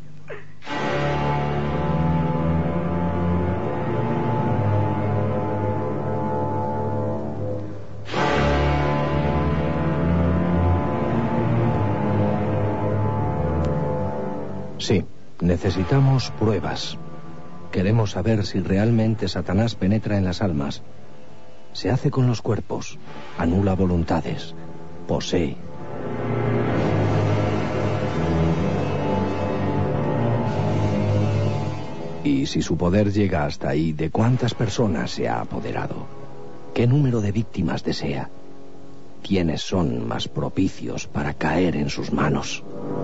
Sí, necesitamos pruebas. Queremos saber si realmente Satanás penetra en las almas. Se hace con los cuerpos, anula voluntades, posee. Y si su poder llega hasta ahí, ¿de cuántas personas se ha apoderado? ¿Qué número de víctimas desea? ¿Quiénes son más propicios para caer en sus manos?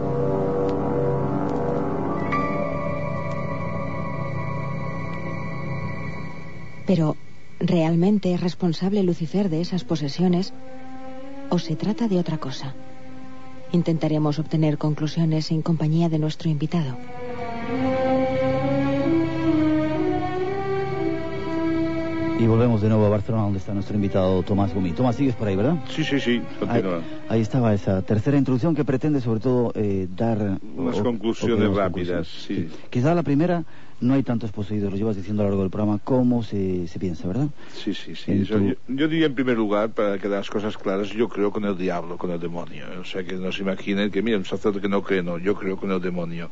Pero, ¿realmente es responsable Lucifer de esas posesiones? ¿O se trata de otra cosa? Intentaremos obtener conclusiones en compañía de nuestro invitado. Y volvemos de nuevo a Barcelona, donde está nuestro invitado Tomás Gomí. Tomás, ¿sigues por ahí, verdad? Sí, sí, sí, continúa. Ahí, ahí estaba esa tercera introducción que pretende sobre todo eh, dar... Unas o, conclusiones o rápidas, conclusiones. sí. sí. Quizá la primera, no hay tantos poseídos, lo llevas diciendo a lo largo del programa, cómo se, se piensa, ¿verdad? Sí, sí, sí. Eso, tu... yo, yo diría en primer lugar, para que las cosas claras, yo creo con el diablo, con el demonio. O sea, que no se imaginen que, mira, un sacerdote que no cree, no, yo creo con el demonio.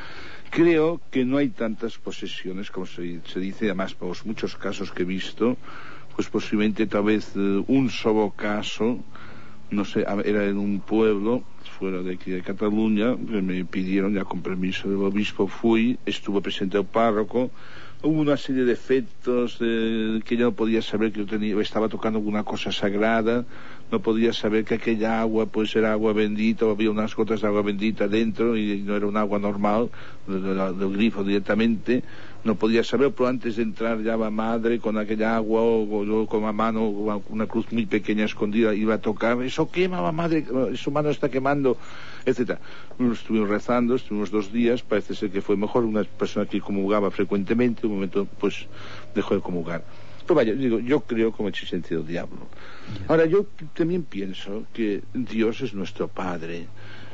Creo que no hay tantas posesiones como se, se dice, además por los muchos casos que he visto, pues posiblemente tal vez uh, un solo caso, no sé, era en un pueblo fuera de aquí de Cataluña, me pidieron ya con permiso del obispo, fui, estuvo presente el párroco, hubo una serie de efectos eh, que yo no podía saber que yo tenía, estaba tocando alguna cosa sagrada, no podía saber que aquella agua pues era agua bendita, había unas gotas de agua bendita dentro y no era un agua normal del, del grifo directamente, no podía saber, pero antes de entrar ya va madre con aquella agua o yo con la mano, una cruz muy pequeña escondida, iba a tocar, eso quema la madre, su mano está quemando, etcétera. Estuvimos rezando, estuvimos dos días, parece ser que fue mejor, una persona que comulgaba frecuentemente, un momento pues dejó de comulgar. Pero vaya, digo, yo creo como he sentido el diablo. Ahora, yo también pienso que Dios es nuestro Padre.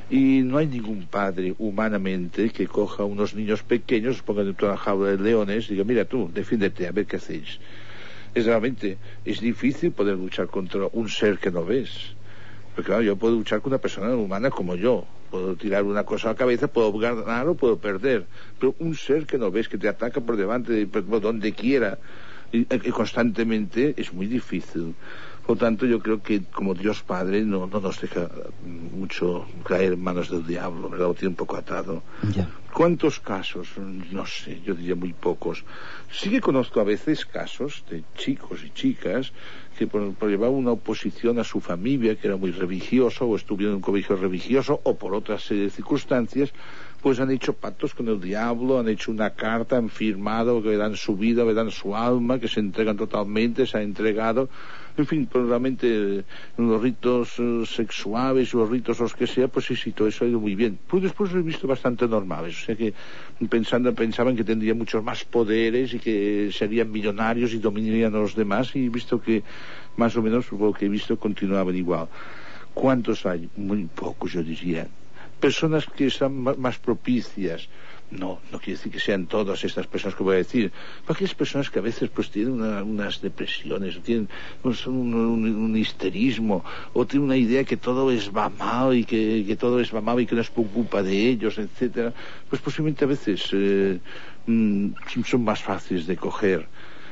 Y no hay ningún padre humanamente que coja a unos niños pequeños, ponga dentro de una jaula de leones y diga, mira tú, defiéndete, a ver qué hacéis. Es realmente, es difícil poder luchar contra un ser que no ves. Porque claro, yo puedo luchar con una persona humana como yo. Puedo tirar una cosa a la cabeza, puedo ganar o puedo perder. Pero un ser que no ves, que te ataca por delante, por donde quiera, y, y constantemente, es muy difícil. Por lo tanto, yo creo que como Dios Padre no, no nos deja mucho caer en manos del diablo, ¿verdad? Lo tiene un poco atado. Ya. ¿Cuántos casos? No sé, yo diría muy pocos. Sí que conozco a veces casos de chicos y chicas que por, por llevar una oposición a su familia, que era muy religioso, o estuvieron en un colegio religioso, o por otras serie de circunstancias, pues han hecho pactos con el diablo, han hecho una carta, han firmado que dan su vida, que dan su alma, que se entregan totalmente, se ha entregado, en fin, pues realmente los ritos uh, sexuales, los ritos los que sea, pues sí, sí, todo eso ha ido muy bien. Pues después lo he visto bastante normales, o sea que pensando, pensaban que tendrían muchos más poderes y que serían millonarios y dominarían a los demás, y he visto que más o menos lo que he visto continuaban igual. ¿Cuántos hay? Muy pocos, yo diría. Personas que están más propicias, no, no quiere decir que sean todas estas personas que voy a decir, pero aquellas personas que a veces pues tienen una, unas depresiones, o tienen pues, un, un, un histerismo, o tienen una idea que todo es va mal y que, que todo es va mal y que no es por culpa de ellos, etcétera, pues posiblemente a veces eh, mm, son más fáciles de coger.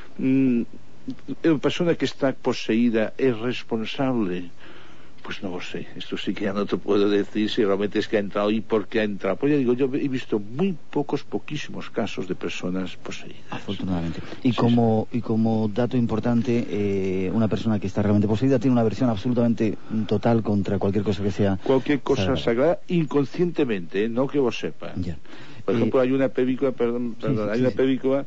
Mm, una persona que está poseída es responsable. Pues no lo sé, esto sí que ya no te puedo decir si realmente es que ha entrado y por qué ha entrado. Pues ya digo, yo he visto muy pocos, poquísimos casos de personas poseídas. Afortunadamente. Y, sí, como, sí. y como dato importante, eh, una persona que está realmente poseída tiene una versión absolutamente total contra cualquier cosa que sea... Cualquier cosa sagrada, sagrada inconscientemente, ¿eh? No que vos sepa. Ya. Por eh, ejemplo, hay una película, perdón, perdón sí, sí, hay sí, una sí. película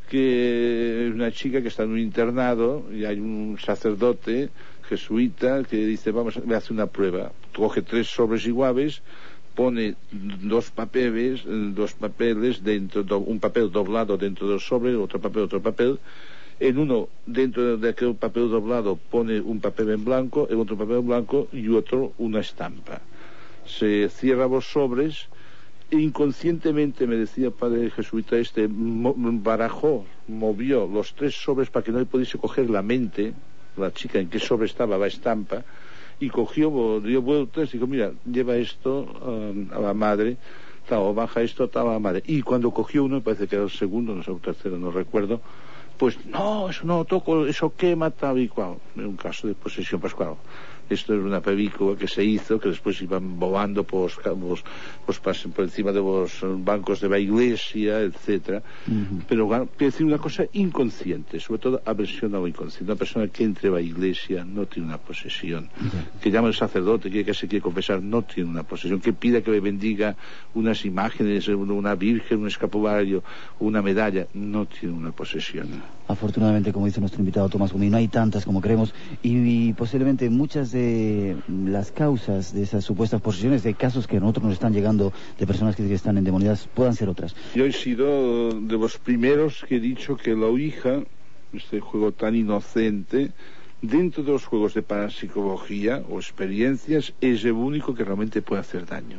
que es una chica que está en un internado y hay un sacerdote jesuita que dice, vamos, me hace una prueba, coge tres sobres iguales, pone dos papeles, dos papeles dentro, do, un papel doblado dentro del sobre, otro papel, otro papel, en uno, dentro de aquel papel doblado, pone un papel en blanco, el otro papel en blanco y otro una estampa. Se cierra los sobres e inconscientemente, me decía el padre jesuita este, mo, barajó, movió los tres sobres para que no le pudiese coger la mente, la chica en qué sobre estaba la estampa, y cogió, dio vueltas y dijo, mira, lleva esto um, a la madre, tal, o baja esto tal a la madre. Y cuando cogió uno, me parece que era el segundo, no sé, el tercero, no recuerdo, después, no, eso no toco, eso quema, tal y cual. En un caso de posesión, pues claro, esto es una película que se hizo, que después iban volando por, por, por encima de los bancos de la iglesia, etcétera. Uh-huh. Pero bueno, quiero decir una cosa inconsciente, sobre todo aversión a lo inconsciente. Una persona que entre a la iglesia no tiene una posesión. Uh-huh. Que llama al sacerdote, que, que se quiere confesar, no tiene una posesión. Que pida que le bendiga unas imágenes, una virgen, un escapulario, una medalla, no tiene una posesión. Afortunadamente, como dice nuestro invitado Tomás Gomí, no hay tantas como creemos, y, y posiblemente muchas de las causas de esas supuestas posesiones, de casos que a nosotros nos están llegando de personas que están endemoniadas, puedan ser otras. Yo he sido de los primeros que he dicho que la Ouija, este juego tan inocente, dentro de los juegos de parapsicología o experiencias, es el único que realmente puede hacer daño.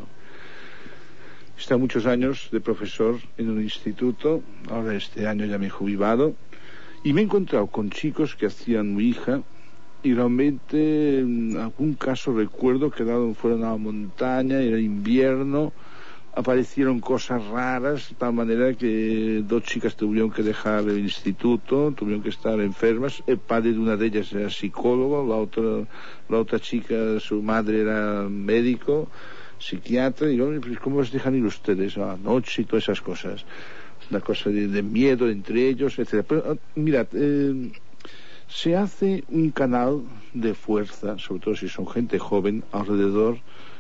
He estado muchos años de profesor en un instituto, ahora este año ya me he jubilado, y me he encontrado con chicos que hacían Ouija. Y realmente, en algún caso recuerdo que fueron a la montaña, era invierno, aparecieron cosas raras, de tal manera que dos chicas tuvieron que dejar el instituto, tuvieron que estar enfermas. El padre de una de ellas era psicólogo, la otra, la otra chica, su madre era médico, psiquiatra, y yo, ¿cómo los dejan ir ustedes a la noche y todas esas cosas? Una cosa de, de miedo entre ellos, etcétera. Pero mirad, eh, se hace un canal de fuerza, sobre todo si son gente joven, alrededor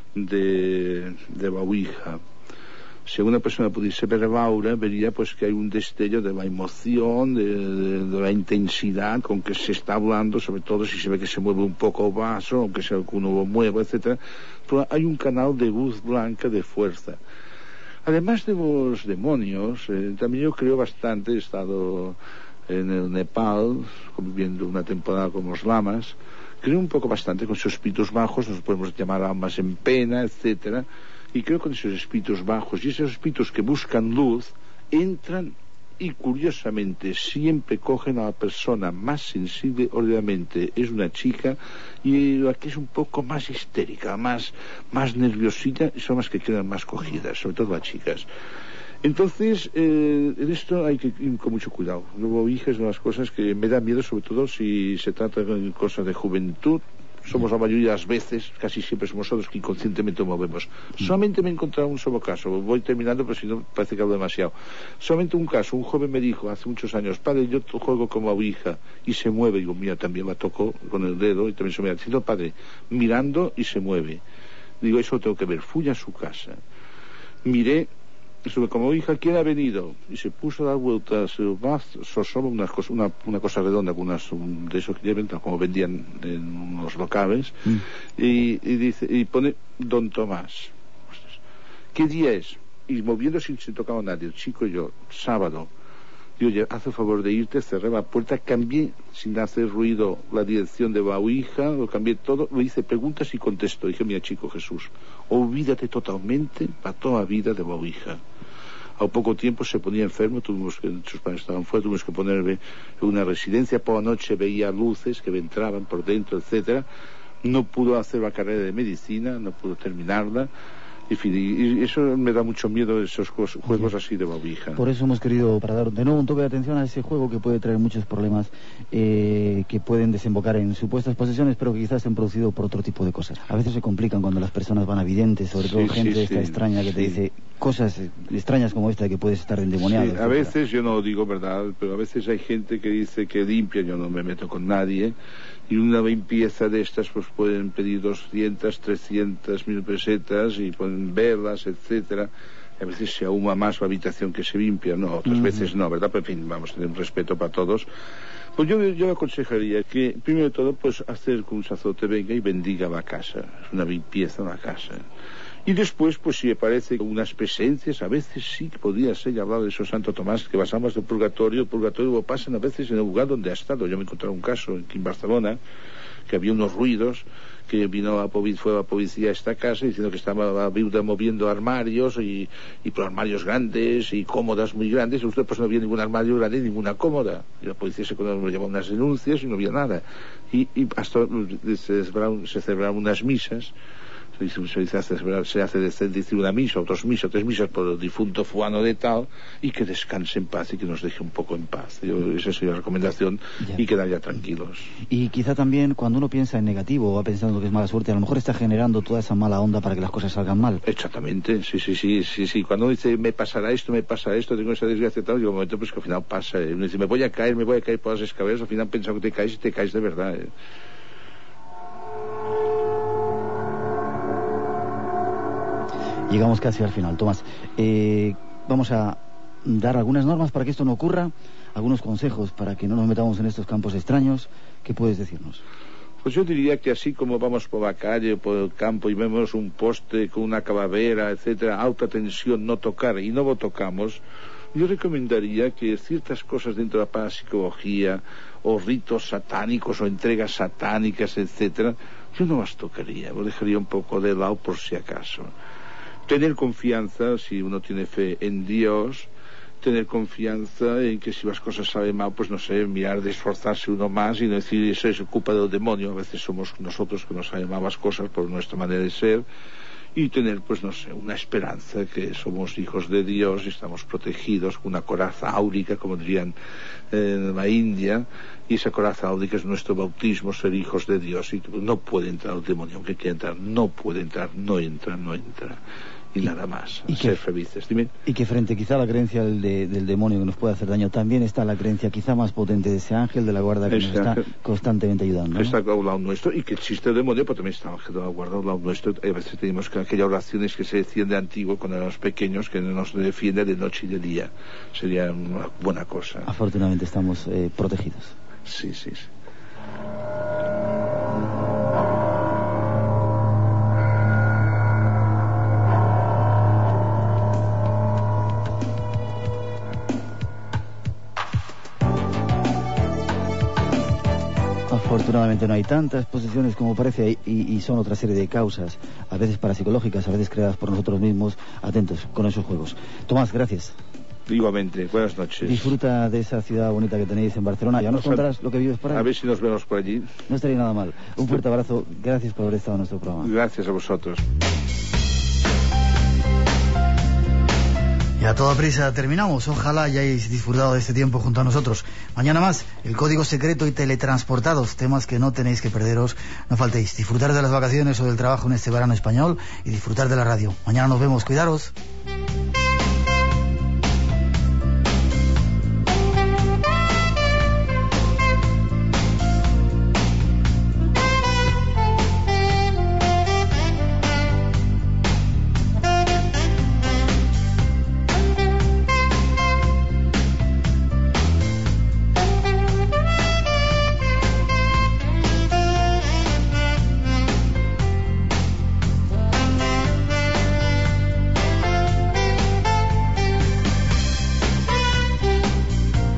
de, de la Ouija. Si una persona pudiese ver la aura, vería pues que hay un destello de la emoción, de, de, de la intensidad con que se está hablando, sobre todo si se ve que se mueve un poco el vaso, aunque sea que uno lo mueva, etcétera. Pero hay un canal de luz blanca de fuerza. Además de los demonios, eh, también yo creo bastante, he estado en el Nepal, conviviendo una temporada con los lamas, creo un poco bastante con esos espíritus bajos, nos podemos llamar almas en pena, etcétera, y creo con esos espíritus bajos y esos espíritus que buscan luz, entran y curiosamente siempre cogen a la persona más sensible, obviamente es una chica, y la que es un poco más histérica, más, más nerviosilla, son las que quedan más cogidas, sobre todo las chicas. Entonces, eh, en esto hay que ir con mucho cuidado. Luego, hija, es una de las cosas que me da miedo, sobre todo si se trata de cosas de juventud. Somos la mayoría de las veces, casi siempre somos nosotros que inconscientemente movemos. Solamente me he encontrado un solo caso, voy terminando, pero si no parece que hablo demasiado. Solamente un caso, un joven me dijo hace muchos años, padre, yo juego como Ouija, y se mueve. Digo, mira, también la tocó con el dedo y también se mueve. Diciendo, padre, mirando y se mueve. Digo, eso lo tengo que ver. Fui a su casa, miré, estuve como hija, ¿quién ha venido? Y se puso a dar vueltas, solo una cosa, una, una cosa redonda, con unas, un, de esos que lleven, como vendían en unos locales, mm. y, y dice, y pone Don Tomás. ¿Qué día es? Y moviéndose sin, sin tocar a nadie, el chico y yo, sábado. Y oye, haz el favor de irte, cerré la puerta, cambié sin hacer ruido la dirección de la Ouija, lo cambié todo, le hice preguntas y contestó. Dije, mira chico Jesús, olvídate totalmente para toda la vida de la Ouija. A poco tiempo se ponía enfermo, tuvimos que, sus padres estaban fuera, tuvimos que ponerle en una residencia. Por la noche veía luces que entraban por dentro, etcétera. No pudo hacer la carrera de medicina, no pudo terminarla. En fin, y eso me da mucho miedo, esos juegos sí. así de la Ouija. Por eso hemos querido, para dar de nuevo un toque de atención a ese juego que puede traer muchos problemas, eh, que pueden desembocar en supuestas posesiones, pero que quizás estén producidos por otro tipo de cosas. A veces se complican cuando las personas van a videntes, sobre todo sí, gente sí, esta sí, extraña que sí. te dice cosas extrañas como esta, que puedes estar endemoniado. Sí, a veces, yo no lo digo verdad, pero a veces hay gente que dice que limpia, yo no me meto con nadie, y una limpieza de estas pues pueden pedir doscientas, trescientas mil pesetas y pueden verlas, etcétera. A veces se ahuma más la habitación que se limpia, no, otras uh-huh. veces no, ¿verdad? Pero en fin, vamos a tener un respeto para todos. Pues yo, yo aconsejaría que, primero de todo, pues hacer que un sacerdote venga y bendiga la casa, es una limpieza en la casa. Y después, pues si aparece unas presencias, a veces sí que podría ser, ya hablaba de eso Santo Tomás, que pasamos del purgatorio, el purgatorio lo pasan a veces en el lugar donde ha estado. Yo me encontré un caso aquí en Barcelona, que había unos ruidos, que vino a, fue la policía a esta casa diciendo que estaba la viuda moviendo armarios y, y por armarios grandes y cómodas muy grandes, y usted pues no había ningún armario grande ni ninguna cómoda, y la policía se llevó unas denuncias y no había nada, y, y hasta se celebraron, se celebraron unas misas se hace, se hace decir una misa, otros misas, tres misas por el difunto fulano de tal, y que descanse en paz y que nos deje un poco en paz. Yo, esa sería la recomendación, ya. Y quedar ya tranquilos. Y quizá también cuando uno piensa en negativo o va pensando que es mala suerte, a lo mejor está generando toda esa mala onda para que las cosas salgan mal. Exactamente, sí, sí, sí, sí, sí. Cuando uno dice, me pasará esto, me pasa esto, tengo esa desgracia tal, y un momento pues que al final pasa. Uno dice, me voy a caer, me voy a caer por las escaleras, al final piensa que te caes y te caes de verdad. ¿eh? Llegamos casi al final. Tomás, eh, vamos a dar algunas normas para que esto no ocurra, algunos consejos para que no nos metamos en estos campos extraños. ¿Qué puedes decirnos? Pues yo diría que así como vamos por la calle o por el campo y vemos un poste con una calavera, etcétera, alta tensión, no tocar, y no lo tocamos, yo recomendaría que ciertas cosas dentro de la parapsicología o ritos satánicos o entregas satánicas, etcétera, yo no las tocaría, lo dejaría un poco de lado por si acaso. Tener confianza, si uno tiene fe en Dios, tener confianza en que si las cosas salen mal, pues no sé, mirar de esforzarse uno más y no decir eso es culpa del demonio. A veces somos nosotros que nos salen mal las cosas por nuestra manera de ser, y tener, pues no sé, una esperanza que somos hijos de Dios y estamos protegidos con una coraza áurica, como dirían en la India, y esa coraza áurica es nuestro bautismo, ser hijos de Dios, y no puede entrar el demonio, aunque quiera entrar, no puede entrar, no entra, no entra. Y nada más, y ser que, felices. Dime. Y que frente quizá a la creencia del, de, del demonio que nos puede hacer daño, también está la creencia quizá más potente de ese ángel de la guarda que ese nos ángel, está constantemente ayudando, ¿no? Está al lado nuestro, y que existe el demonio, pero también está el ángel de la guarda al lado nuestro. A veces tenemos que aquellas oraciones que se decían de antiguo cuando éramos pequeños, que nos defiende de noche y de día. Sería una buena cosa. Afortunadamente estamos eh, protegidos. Sí, sí, sí. Afortunadamente no hay tantas posesiones como parece y, y son otra serie de causas, a veces parapsicológicas, a veces creadas por nosotros mismos. Atentos con esos juegos. Tomás, gracias. Igualmente, buenas noches. Disfruta de esa ciudad bonita que tenéis en Barcelona. Ya nos o sea, contarás lo que vives por ahí. A ver si nos vemos por allí. No estaría nada mal. Un fuerte abrazo. Gracias por haber estado en nuestro programa. Gracias a vosotros. Y a toda prisa terminamos. Ojalá hayáis disfrutado de este tiempo junto a nosotros. Mañana más, el código secreto y teletransportados, temas que no tenéis que perderos. No faltéis. Disfrutar de las vacaciones o del trabajo en este verano español y disfrutar de la radio. Mañana nos vemos. Cuidaros.